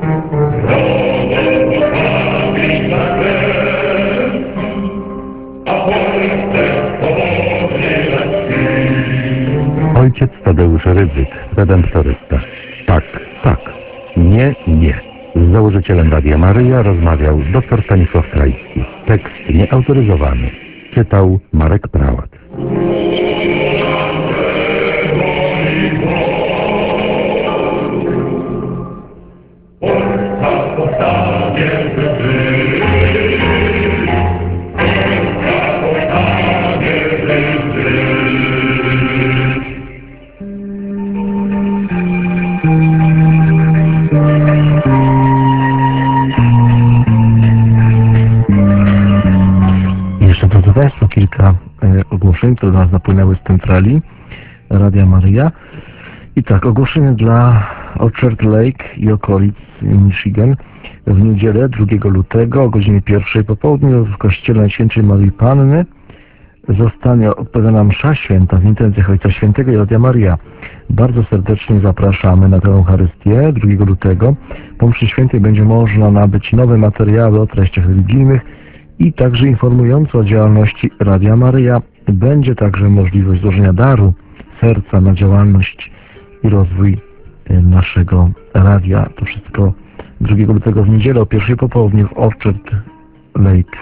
A Ojciec Tadeusz Rydzyk, redemptorysta. Tak, tak. Nie, nie. Z założycielem Radia Maryja rozmawiał dr Stanisław Krajski. Tekst nieautoryzowany. Czytał Marek Prałat. Jeszcze drodzy Państwo, kilka e, ogłoszeń, które do nas napłynęły z centrali Radia Maryja. I tak, ogłoszenie dla Orchard Lake i okolic Michigan. W niedzielę drugiego lutego o godzinie pierwszej po południu w kościele Najświętszej Maryi Panny zostanie odprawiona msza święta w intencjach Ojca Świętego i Radia Maryja. Bardzo serdecznie zapraszamy na tę Eucharystię drugiego lutego. Po mszy świętej będzie można nabyć nowe materiały o treściach religijnych i także informujące o działalności Radia Maryja. Będzie także możliwość złożenia daru serca na działalność i rozwój naszego radia. To wszystko drugiego lutego w niedzielę o pierwszej po południu w Orchard Lake.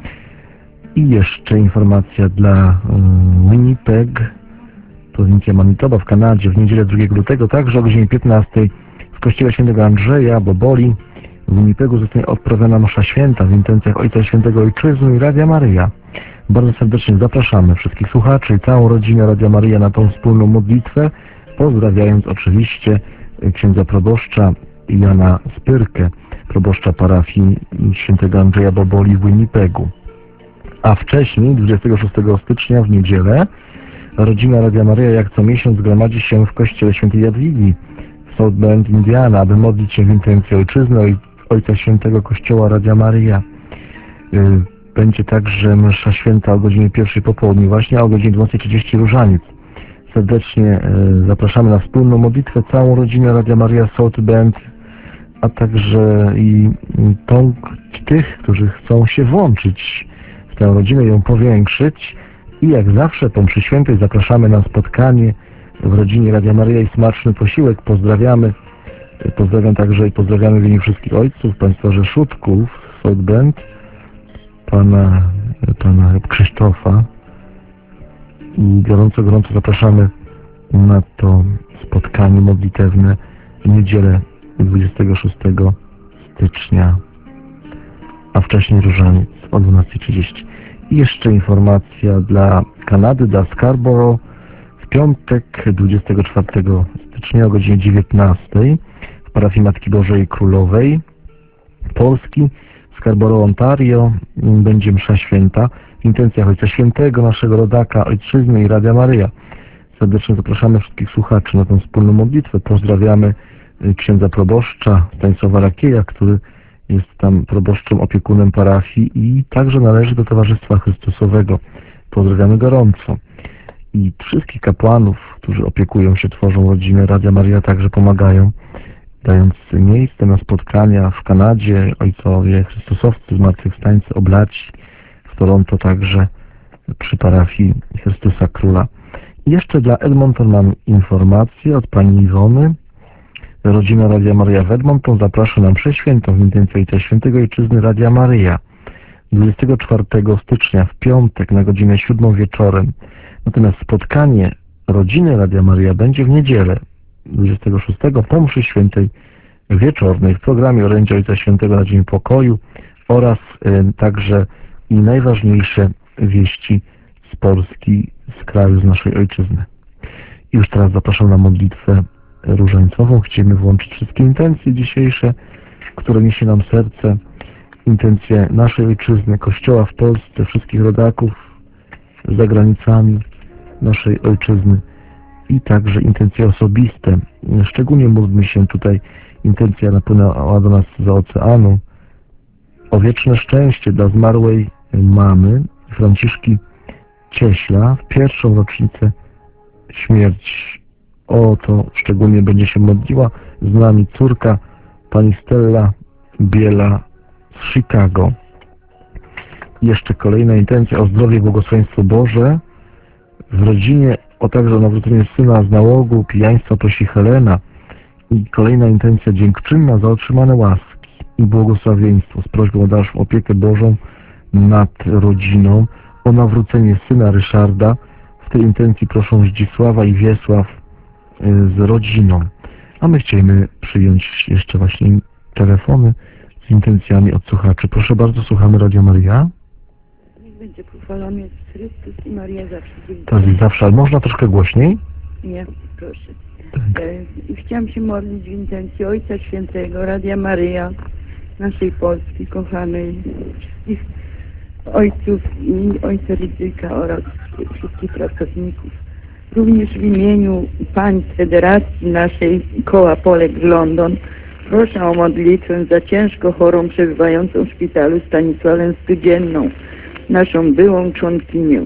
I jeszcze informacja dla um, Winnipeg, prowincja Manitoba w Kanadzie, w niedzielę drugiego lutego, także o godzinie piętnastej w kościele świętego Andrzeja Boboli w Winnipegu zostanie odprawiona msza święta w intencjach Ojca Świętego Ojczyzny i Radia Maryja. Bardzo serdecznie zapraszamy wszystkich słuchaczy i całą rodzinę Radia Maryja na tą wspólną modlitwę, pozdrawiając oczywiście księdza proboszcza Jana Spyrkę, proboszcza parafii świętego Andrzeja Boboli w Winnipegu. A wcześniej, dwudziestego szóstego stycznia w niedzielę, rodzina Radia Maryja jak co miesiąc zgromadzi się w kościele świętej Jadwigi w South Bend, Indiana, aby modlić się w intencji ojczyzny i Ojca Świętego Kościoła Radia Maryja. Będzie także msza święta o godzinie pierwszej po południu, właśnie o godzinie dwunastej trzydzieści różaniec. Serdecznie zapraszamy na wspólną modlitwę całą rodzinę Radia Maryja South Bend, a także i tą, tych, którzy chcą się włączyć w tę rodzinę, ją powiększyć. I jak zawsze po mszy świętej zapraszamy na spotkanie w rodzinie Radia Maryja i smaczny posiłek. Pozdrawiamy. Pozdrawiam także i pozdrawiamy w imieniu wszystkich ojców, państwa Rzeszutków, South Bend, pana, pana Krzysztofa. I gorąco, gorąco zapraszamy na to spotkanie modlitewne w niedzielę dwudziestego szóstego stycznia, a wcześniej różaniec o dwunastej trzydzieści. I jeszcze informacja dla Kanady, dla Scarborough w piątek dwudziestego czwartego stycznia o godzinie dziewiętnastej w parafii Matki Bożej Królowej Polski w Scarborough, Ontario będzie msza święta w intencjach Ojca Świętego, naszego rodaka, Ojczyzny i Radia Maryja. Serdecznie zapraszamy wszystkich słuchaczy na tę wspólną modlitwę. Pozdrawiamy księdza proboszcza Stanisława Rakieja, który jest tam proboszczym, opiekunem parafii i także należy do Towarzystwa Chrystusowego. Pozdrawiamy gorąco. I wszystkich kapłanów, którzy opiekują się, tworzą rodzinę Radia Maryja, także pomagają, dając miejsce na spotkania w Kanadzie. Ojcowie Chrystusowcy, zmartwychwstańcy, oblaci w Toronto, także przy parafii Chrystusa Króla. I jeszcze dla Edmonton mam informację od pani Iwony. Rodzina Radia Maryja w Edmonton zaprasza na mszę świętą w intencji Ojca Świętego Ojczyzny Radia Maryja dwudziestego czwartego stycznia w piątek na godzinę siódmą wieczorem. Natomiast spotkanie rodziny Radia Maryja będzie w niedzielę dwudziestego szóstego po mszy świętej wieczornej w programie Orędzie Ojca Świętego na Dzień Pokoju oraz y, także i najważniejsze wieści z Polski, z kraju, z naszej ojczyzny. I już teraz zapraszam na modlitwę różańcową. Chcemy włączyć wszystkie intencje dzisiejsze, które niesie nam serce, intencje naszej ojczyzny, Kościoła w Polsce, wszystkich rodaków za granicami naszej ojczyzny i także intencje osobiste. Szczególnie módlmy się tutaj, intencja napłynęła do nas z oceanu, o wieczne szczęście dla zmarłej mamy Franciszki Cieśla w pierwszą rocznicę śmierci. O to szczególnie będzie się modliła z nami córka pani Stella Biela z Chicago. Jeszcze kolejna intencja o zdrowie i błogosławieństwo Boże W rodzinie o także nawrócenie syna z nałogu, pijaństwa prosi Helena. I kolejna intencja dziękczynna za otrzymane łaski i błogosławieństwo z prośbą o dalszą opiekę Bożą nad rodziną, o nawrócenie syna Ryszarda. W tej intencji proszą Zdzisława i Wiesław y, z rodziną. A my chcielibyśmy przyjąć jeszcze właśnie telefony z intencjami od słuchaczy. Proszę bardzo, słuchamy Radio Maryja. Niech będzie pochwalony Jezus Chrystus i Maria zawsze dziękuję. To jest zawsze, ale można troszkę głośniej? Nie, proszę. E, chciałam się modlić w intencji Ojca Świętego, Radia Maryja, naszej Polski kochanej, wszystkich ojców i ojca Rydzyka oraz wszystkich pracowników. Również w imieniu pań z Federacji naszej Koła Polek London proszę o modlitwę za ciężko chorą przebywającą w szpitalu Stanisławem Studzienną, naszą byłą członkinię.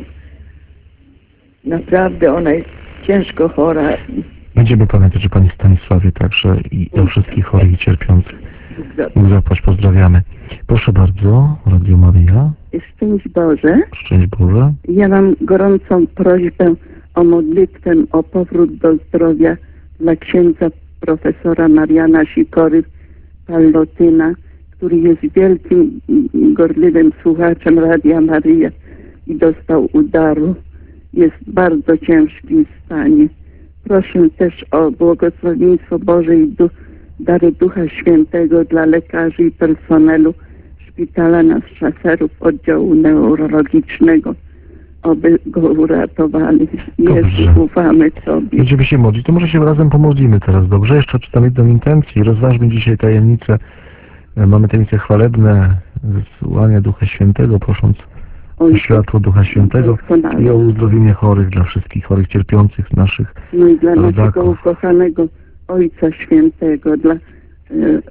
Naprawdę ona jest ciężko chora. Będziemy pamiętać o Pani Stanisławie także i o wszystkich chorych i cierpiących. Bóg zapłać, pozdrawiamy. Proszę bardzo, Radio Maryja. Szczęść Boże. Szczęść Boże. Ja mam gorącą prośbę o modlitwę o powrót do zdrowia dla księdza profesora Mariana Sikory Pallotyna, który jest wielkim, gorliwym słuchaczem Radia Maryja i dostał udaru. Jest w bardzo ciężkim stanie. Proszę też o błogosławieństwo Boże i du dary Ducha Świętego dla lekarzy i personelu Szpitala na Szaserów Oddziału Neurologicznego, aby go uratowali. Jezu, ufamy Tobie. Będziemy się modlić, to może się razem pomodlimy teraz, dobrze? Jeszcze czytam jedną intencję i rozważmy dzisiaj tajemnicę. Mamy tajemnice chwalebne, zesłania Ducha Świętego, prosząc o światło Ducha Świętego i o uzdrowienie chorych dla wszystkich, chorych cierpiących naszych No i dla rodaków. naszego ukochanego Ojca Świętego, dla, e, e,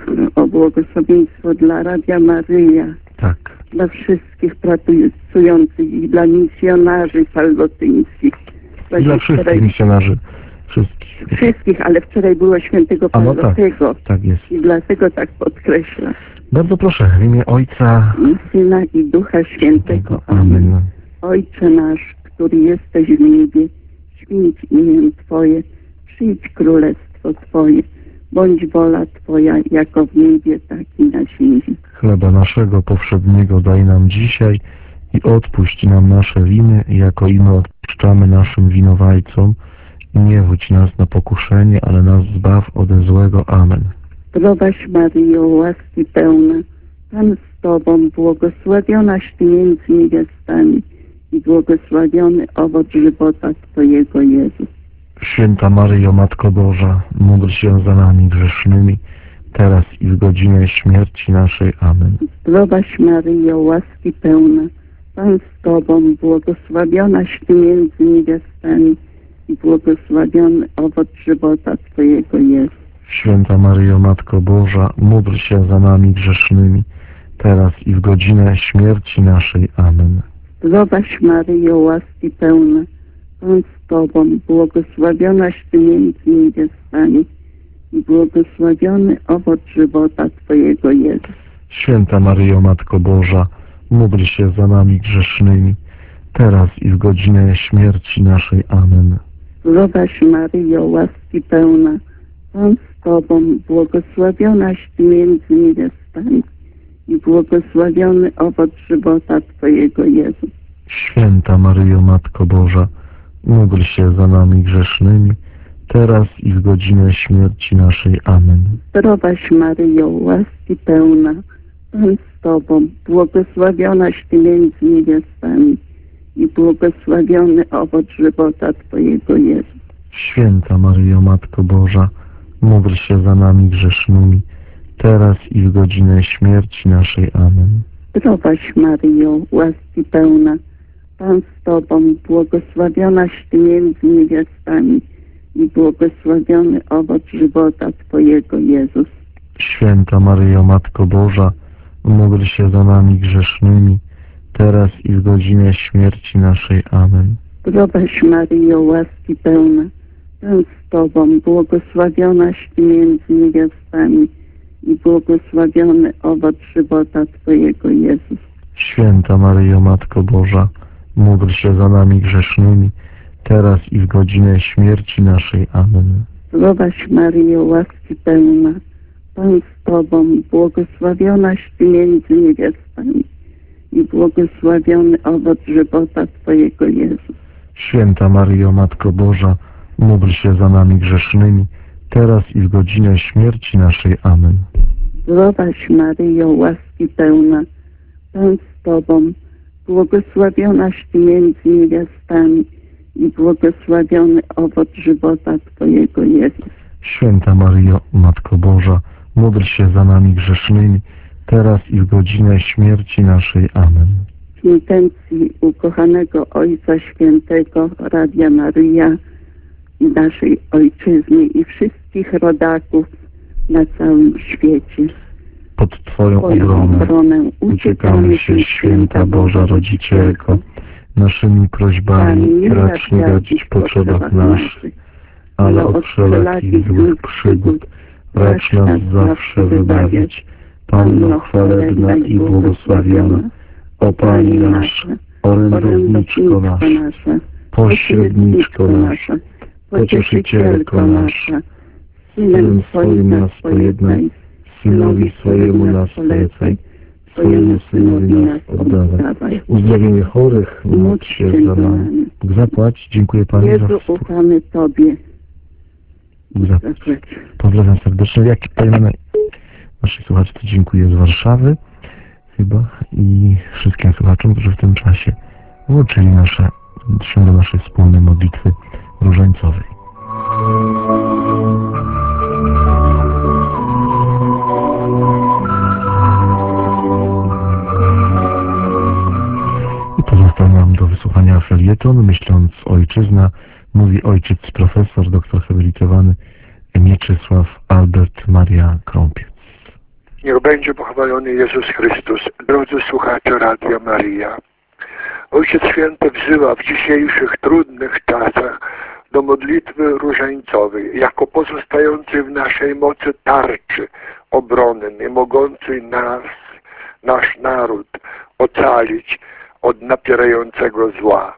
o błogosławieństwo dla Radia Maryja, tak. Dla wszystkich pracujących i dla misjonarzy pallotyńskich. I dla wszystkich wczoraj, misjonarzy. Wszystkich. Wszystkich, ale wczoraj było świętego A no tak, Pallotego. tak jest. I dlatego tak podkreślam. Bardzo proszę, w imię Ojca I Syna i Ducha Świętego. Amen. Ojcze nasz, który jesteś w niebie, święć imię Twoje, przyjdź królestwo Twoje, bądź wola Twoja, jako w niebie, tak i na ziemi. Chleba naszego powszedniego daj nam dzisiaj i odpuść nam nasze winy, jako i my odpuszczamy naszym winowajcom. I nie wódź nas na pokuszenie, ale nas zbaw ode złego. Amen. Zdrowaś Maryjo, łaski pełna, Pan z Tobą, błogosławionaś Ty między niewiastami i błogosławiony owoc żywota Twojego, Jezus. Święta Maryjo, Matko Boża, módl się za nami grzesznymi, teraz i w godzinę śmierci naszej. Amen. Zdrowaś Maryjo, łaski pełna, Pan z Tobą, błogosławionaś Ty między niewiastami i błogosławiony owoc żywota Twojego, Jezus. Święta Maryjo, Matko Boża, módl się za nami grzesznymi, teraz i w godzinę śmierci naszej. Amen. Zdrowaś Maryjo, łaski pełna, Pan z Tobą, błogosławionaś Ty między niewiastami i błogosławiony owoc żywota Twojego, Jezus. Święta Maryjo, Matko Boża, módl się za nami grzesznymi, teraz i w godzinę śmierci naszej. Amen. Zdrowaś Maryjo, łaski pełna, Pan z Tobą, błogosławionaś Ty między niewiastami i błogosławiony owoc żywota Twojego, Jezus. Święta Maryjo, Matko Boża, módl się za nami grzesznymi, teraz i w godzinę śmierci naszej. Amen. Zdrowaś Maryjo, łaski pełna, Pan z Tobą, błogosławionaś Ty między niewiastami i błogosławiony owoc żywota Twojego, Jezus. Święta Maryjo, Matko Boża, módl się za nami grzesznymi, teraz i w godzinę śmierci naszej. Amen. Zdrowaś Maryjo, łaski pełna, Pan z Tobą, błogosławionaś Ty między niewiastami i błogosławiony owoc żywota Twojego, Jezus. Święta Maryjo, Matko Boża, módl się za nami grzesznymi, teraz i w godzinę śmierci naszej. Amen. Zdrowaś Maryjo, łaski pełna, Pan z Tobą, błogosławionaś Ty między niewiastami i błogosławiony owoc żywota Twojego, Jezus. Święta Maryjo, Matko Boża, módl się za nami grzesznymi, teraz i w godzinę śmierci naszej. Amen. Zdrowaś Maryjo, łaski pełna, Pan z Tobą, błogosławionaś Ty między niewiastami i błogosławiony owoc żywota Twojego Jezus. Święta Maryjo, Matko Boża, módl się za nami grzesznymi, teraz i w godzinę śmierci naszej. Amen. Zdrowaś Maryjo, łaski pełna, Pan z Tobą, błogosławionaś Ty między niewiastami i błogosławiony owoc żywota Twojego Jezus. Święta Maryjo, Matko Boża, módl się za nami grzesznymi, teraz i w godzinę śmierci naszej. Amen. W intencji ukochanego Ojca Świętego Radia Maryja i naszej Ojczyzny i wszystkich rodaków na całym świecie. Pod Twoją Twoją obronę obronę uciekamy się, Święta Boża Rodzicielko, naszymi prośbami racz nie gadzić w potrzebach naszych, ale od wszelakich złych przygód racz nas zawsze wybawiać. Panno chwalebna i błogosławiona, o Pani nasza, orędowniczko nasza, pośredniczko nasza, pocieszycielko nasza, Synem swoim nas pojednaj, Synowi swojemu nas polecaj, swojemu Synowi nas oddawaj. Uzdrowienie chorych, módl się za nami. Bóg zapłać, dziękuję Pani za Jezu, ufamy Tobie. Bóg zapłać. Pozdrawiam serdecznie. Jak pojmiemy naszych słuchaczy, to dziękuję z Warszawy chyba i wszystkim słuchaczom, którzy w tym czasie włączyli nasze, się do naszej wspólnej modlitwy różańcowej. I pozostał nam do wysłuchania felieton, myśląc ojczyzna, mówi ojciec profesor, doktor habilitowany Mieczysław Albert Maria Krąpiec. Niech będzie pochwalony Jezus Chrystus. Drodzy słuchacze Radia Maryja, Ojciec Święty wzywa w dzisiejszych trudnych czasach do modlitwy różańcowej, jako pozostającej w naszej mocy tarczy obronnej, mogącej nas, nasz naród ocalić od napierającego zła.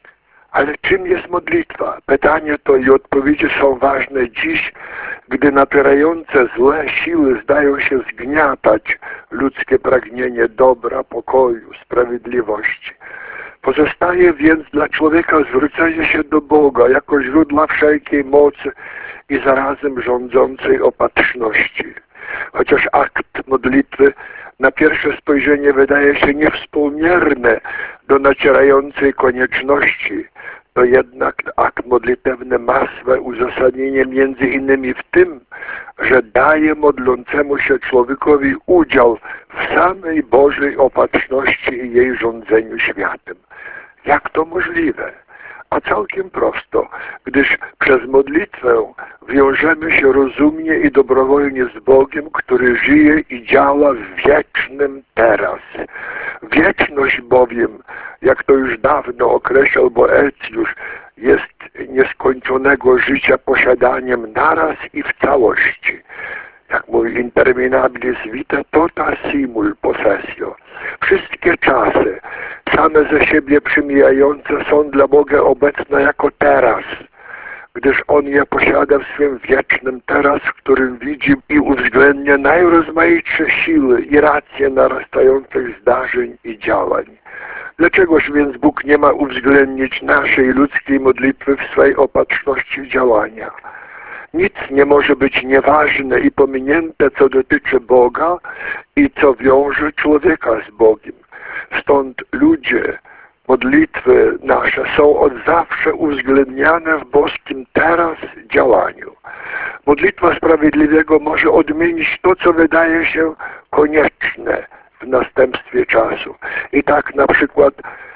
Ale czym jest modlitwa? Pytanie to i odpowiedzi są ważne dziś, gdy napierające złe siły zdają się zgniatać ludzkie pragnienie dobra, pokoju, sprawiedliwości. Pozostaje więc dla człowieka zwrócenie się do Boga jako źródła wszelkiej mocy i zarazem rządzącej opatrzności. Chociaż akt modlitwy na pierwsze spojrzenie wydaje się niewspółmierny do nacierającej konieczności, to jednak akt modlitewny ma swe uzasadnienie między innymi w tym, że daje modlącemu się człowiekowi udział w samej Bożej opatrzności i jej rządzeniu światem. Jak to możliwe? A całkiem prosto, gdyż przez modlitwę wiążemy się rozumnie i dobrowolnie z Bogiem, który żyje i działa w wiecznym teraz. Wieczność bowiem, jak to już dawno określał Boecjusz, jest nieskończonego życia posiadaniem naraz i w całości. Jak mówi interminabilis vitae tota simul possessio. Wszystkie czasy, same ze siebie przemijające, są dla Boga obecne jako teraz, gdyż On je posiada w swym wiecznym teraz, w którym widzi i uwzględnia najrozmaitsze siły i racje narastających zdarzeń i działań. Dlaczegoż więc Bóg nie ma uwzględnić naszej ludzkiej modlitwy w swej opatrzności działania? Nic nie może być nieważne i pominięte, co dotyczy Boga i co wiąże człowieka z Bogiem. Stąd ludzie, modlitwy nasze są od zawsze uwzględniane w boskim teraz działaniu. Modlitwa sprawiedliwego może odmienić to, co wydaje się konieczne w następstwie czasu. I tak na przykład,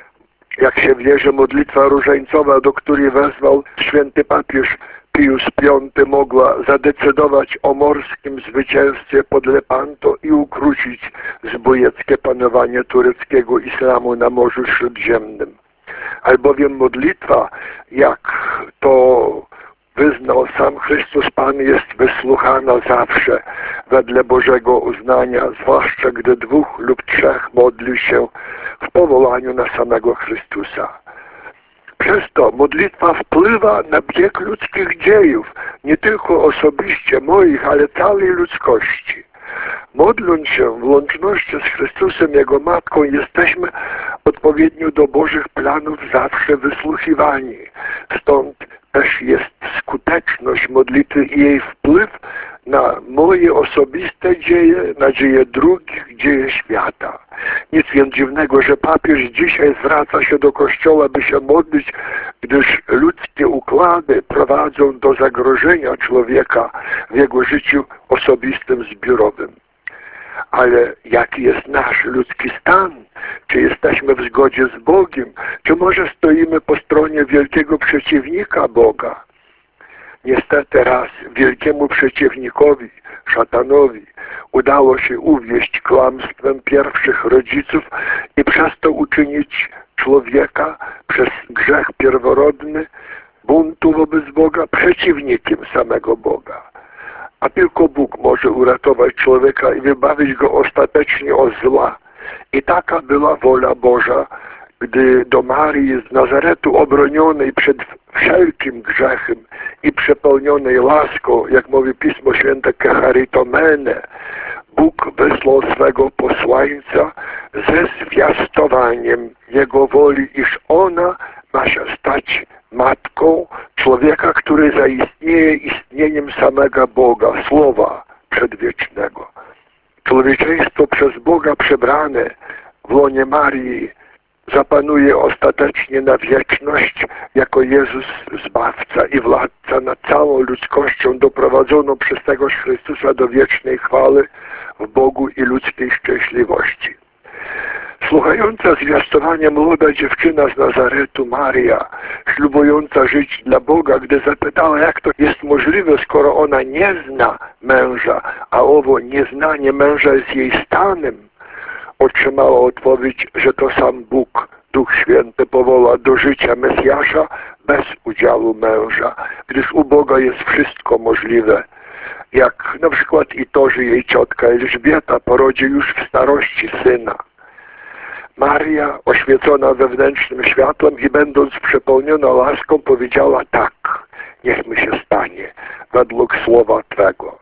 jak się wierzy, modlitwa różańcowa, do której wezwał święty papież Pius piąty, mogła zadecydować o morskim zwycięstwie pod Lepanto i ukrócić zbójeckie panowanie tureckiego islamu na Morzu Śródziemnym. Albowiem modlitwa, jak to wyznał sam Chrystus Pan, jest wysłuchana zawsze wedle Bożego uznania, zwłaszcza gdy dwóch lub trzech modli się w powołaniu na samego Chrystusa. Przez to modlitwa wpływa na bieg ludzkich dziejów, nie tylko osobiście moich, ale całej ludzkości. Modląc się w łączności z Chrystusem, Jego Matką, jesteśmy odpowiednio do Bożych planów zawsze wysłuchiwani. Stąd też jest skuteczność modlitwy i jej wpływ na moje osobiste dzieje, na dzieje drugich, dzieje świata. Nic więc dziwnego, że papież dzisiaj zwraca się do Kościoła, by się modlić, gdyż ludzkie układy prowadzą do zagrożenia człowieka w jego życiu osobistym, zbiorowym. Ale jaki jest nasz ludzki stan? Czy jesteśmy w zgodzie z Bogiem? Czy może stoimy po stronie wielkiego przeciwnika Boga? Niestety raz wielkiemu przeciwnikowi, szatanowi, udało się uwieść kłamstwem pierwszych rodziców i przez to uczynić człowieka przez grzech pierworodny, buntu wobec Boga, przeciwnikiem samego Boga. A tylko Bóg może uratować człowieka i wybawić go ostatecznie od zła. I taka była wola Boża, gdy do Marii z Nazaretu, obronionej przed wszelkim grzechem i przepełnionej łaską, jak mówi Pismo Święte, kecharitomene, Bóg wysłał swego posłańca ze zwiastowaniem Jego woli, iż ona ma się stać matką człowieka, który zaistnieje istnieniem samego Boga, Słowa Przedwiecznego. Człowieczeństwo przez Boga przebrane w łonie Marii zapanuje ostatecznie na wieczność jako Jezus Zbawca i Władca nad całą ludzkością doprowadzoną przez tegoż Chrystusa do wiecznej chwały w Bogu i ludzkiej szczęśliwości. Słuchająca zwiastowania młoda dziewczyna z Nazaretu, Maria, ślubująca żyć dla Boga, gdy zapytała, jak to jest możliwe, skoro ona nie zna męża, a owo nieznanie męża jest jej stanem, otrzymała odpowiedź, że to sam Bóg, Duch Święty, powoła do życia Mesjasza bez udziału męża, gdyż u Boga jest wszystko możliwe. Jak na przykład i to, że jej ciotka Elżbieta porodzi już w starości syna. Maria, oświecona wewnętrznym światłem i będąc przepełniona łaską, powiedziała tak, niech mi się stanie, według słowa Twego.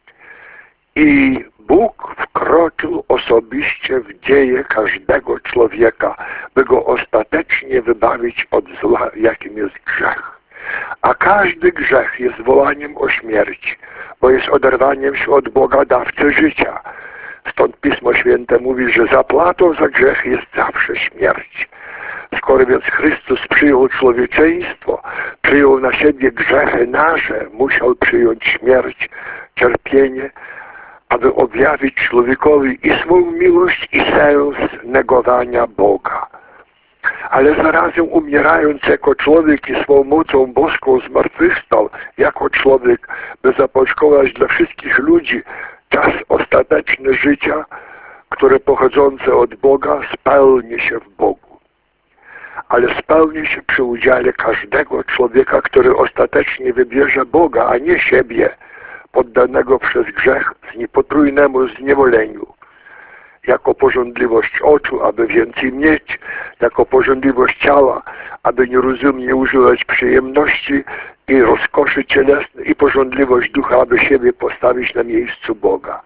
I Bóg wkroczył osobiście w dzieje każdego człowieka, by go ostatecznie wybawić od zła, jakim jest grzech. A każdy grzech jest wołaniem o śmierć, bo jest oderwaniem się od Boga, dawcy życia. Stąd Pismo Święte mówi, że zapłatą za grzech jest zawsze śmierć. Skoro więc Chrystus przyjął człowieczeństwo, przyjął na siebie grzechy nasze, musiał przyjąć śmierć, cierpienie, aby objawić człowiekowi i swą miłość, i sens negowania Boga. Ale zarazem umierając jako człowiek i swą mocą boską zmartwychwstał jako człowiek, by zapoczątkować dla wszystkich ludzi czas ostateczny życia, które pochodzące od Boga spełni się w Bogu. Ale spełni się przy udziale każdego człowieka, który ostatecznie wybierze Boga, a nie siebie, poddanego przez grzech potrójnemu zniewoleniu. Jako pożądliwość oczu, aby więcej mieć, jako pożądliwość ciała, aby nierozumnie używać przyjemności i rozkoszy cielesnej, i pożądliwość ducha, aby siebie postawić na miejscu Boga.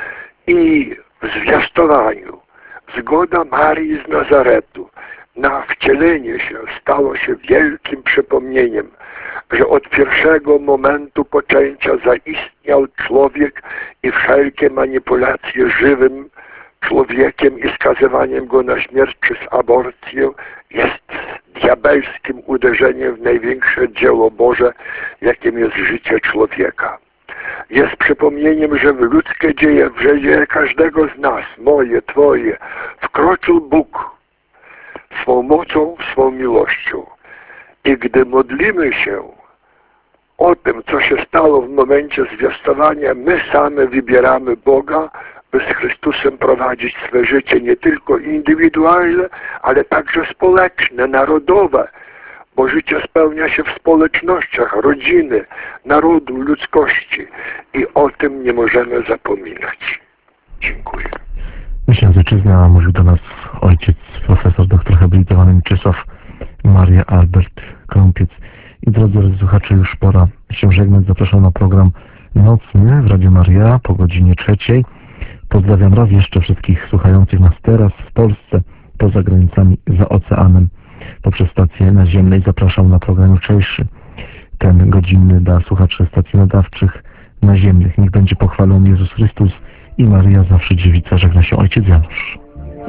I w zwiastowaniu zgoda Marii z Nazaretu na wcielenie się stało się wielkim przypomnieniem, że od pierwszego momentu poczęcia zaistniał człowiek i wszelkie manipulacje żywym człowiekiem i skazywaniem go na śmierć przez aborcję jest diabelskim uderzeniem w największe dzieło Boże, jakim jest życie człowieka. Jest przypomnieniem, że w ludzkie dzieje, w dzieje każdego z nas, moje, Twoje, wkroczył Bóg swą mocą, swą miłością. I gdy modlimy się o tym, co się stało w momencie zwiastowania, my same wybieramy Boga, by z Chrystusem prowadzić swe życie nie tylko indywidualne, ale także społeczne, narodowe, bo życie spełnia się w społecznościach, rodziny, narodu, ludzkości i o tym nie możemy zapominać. Dziękuję. Myślę, że ojczyzny, a mówił do nas ojciec, profesor, doktor habilitowany Mieczysław Maria Albert Krąpiec. I drodzy słuchacze, już pora się żegnać. Zapraszam na program nocny w Radiu Maria po godzinie trzeciej. Pozdrawiam raz jeszcze wszystkich słuchających nas teraz w Polsce, poza granicami, za oceanem, poprzez stacje naziemne i zapraszam na program jutrzejszy, ten godzinny dla słuchaczy stacji nadawczych naziemnych. Niech będzie pochwalony Jezus Chrystus i Maryja zawsze dziewica. Żegna się ojciec Janusz.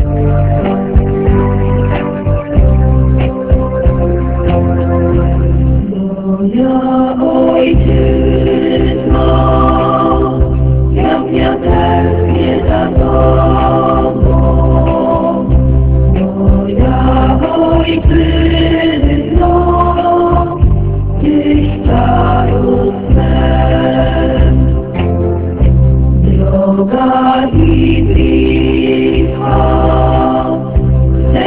Moja ojczyzno, jak ja tęsknię za tobą. Moja ojczyzno,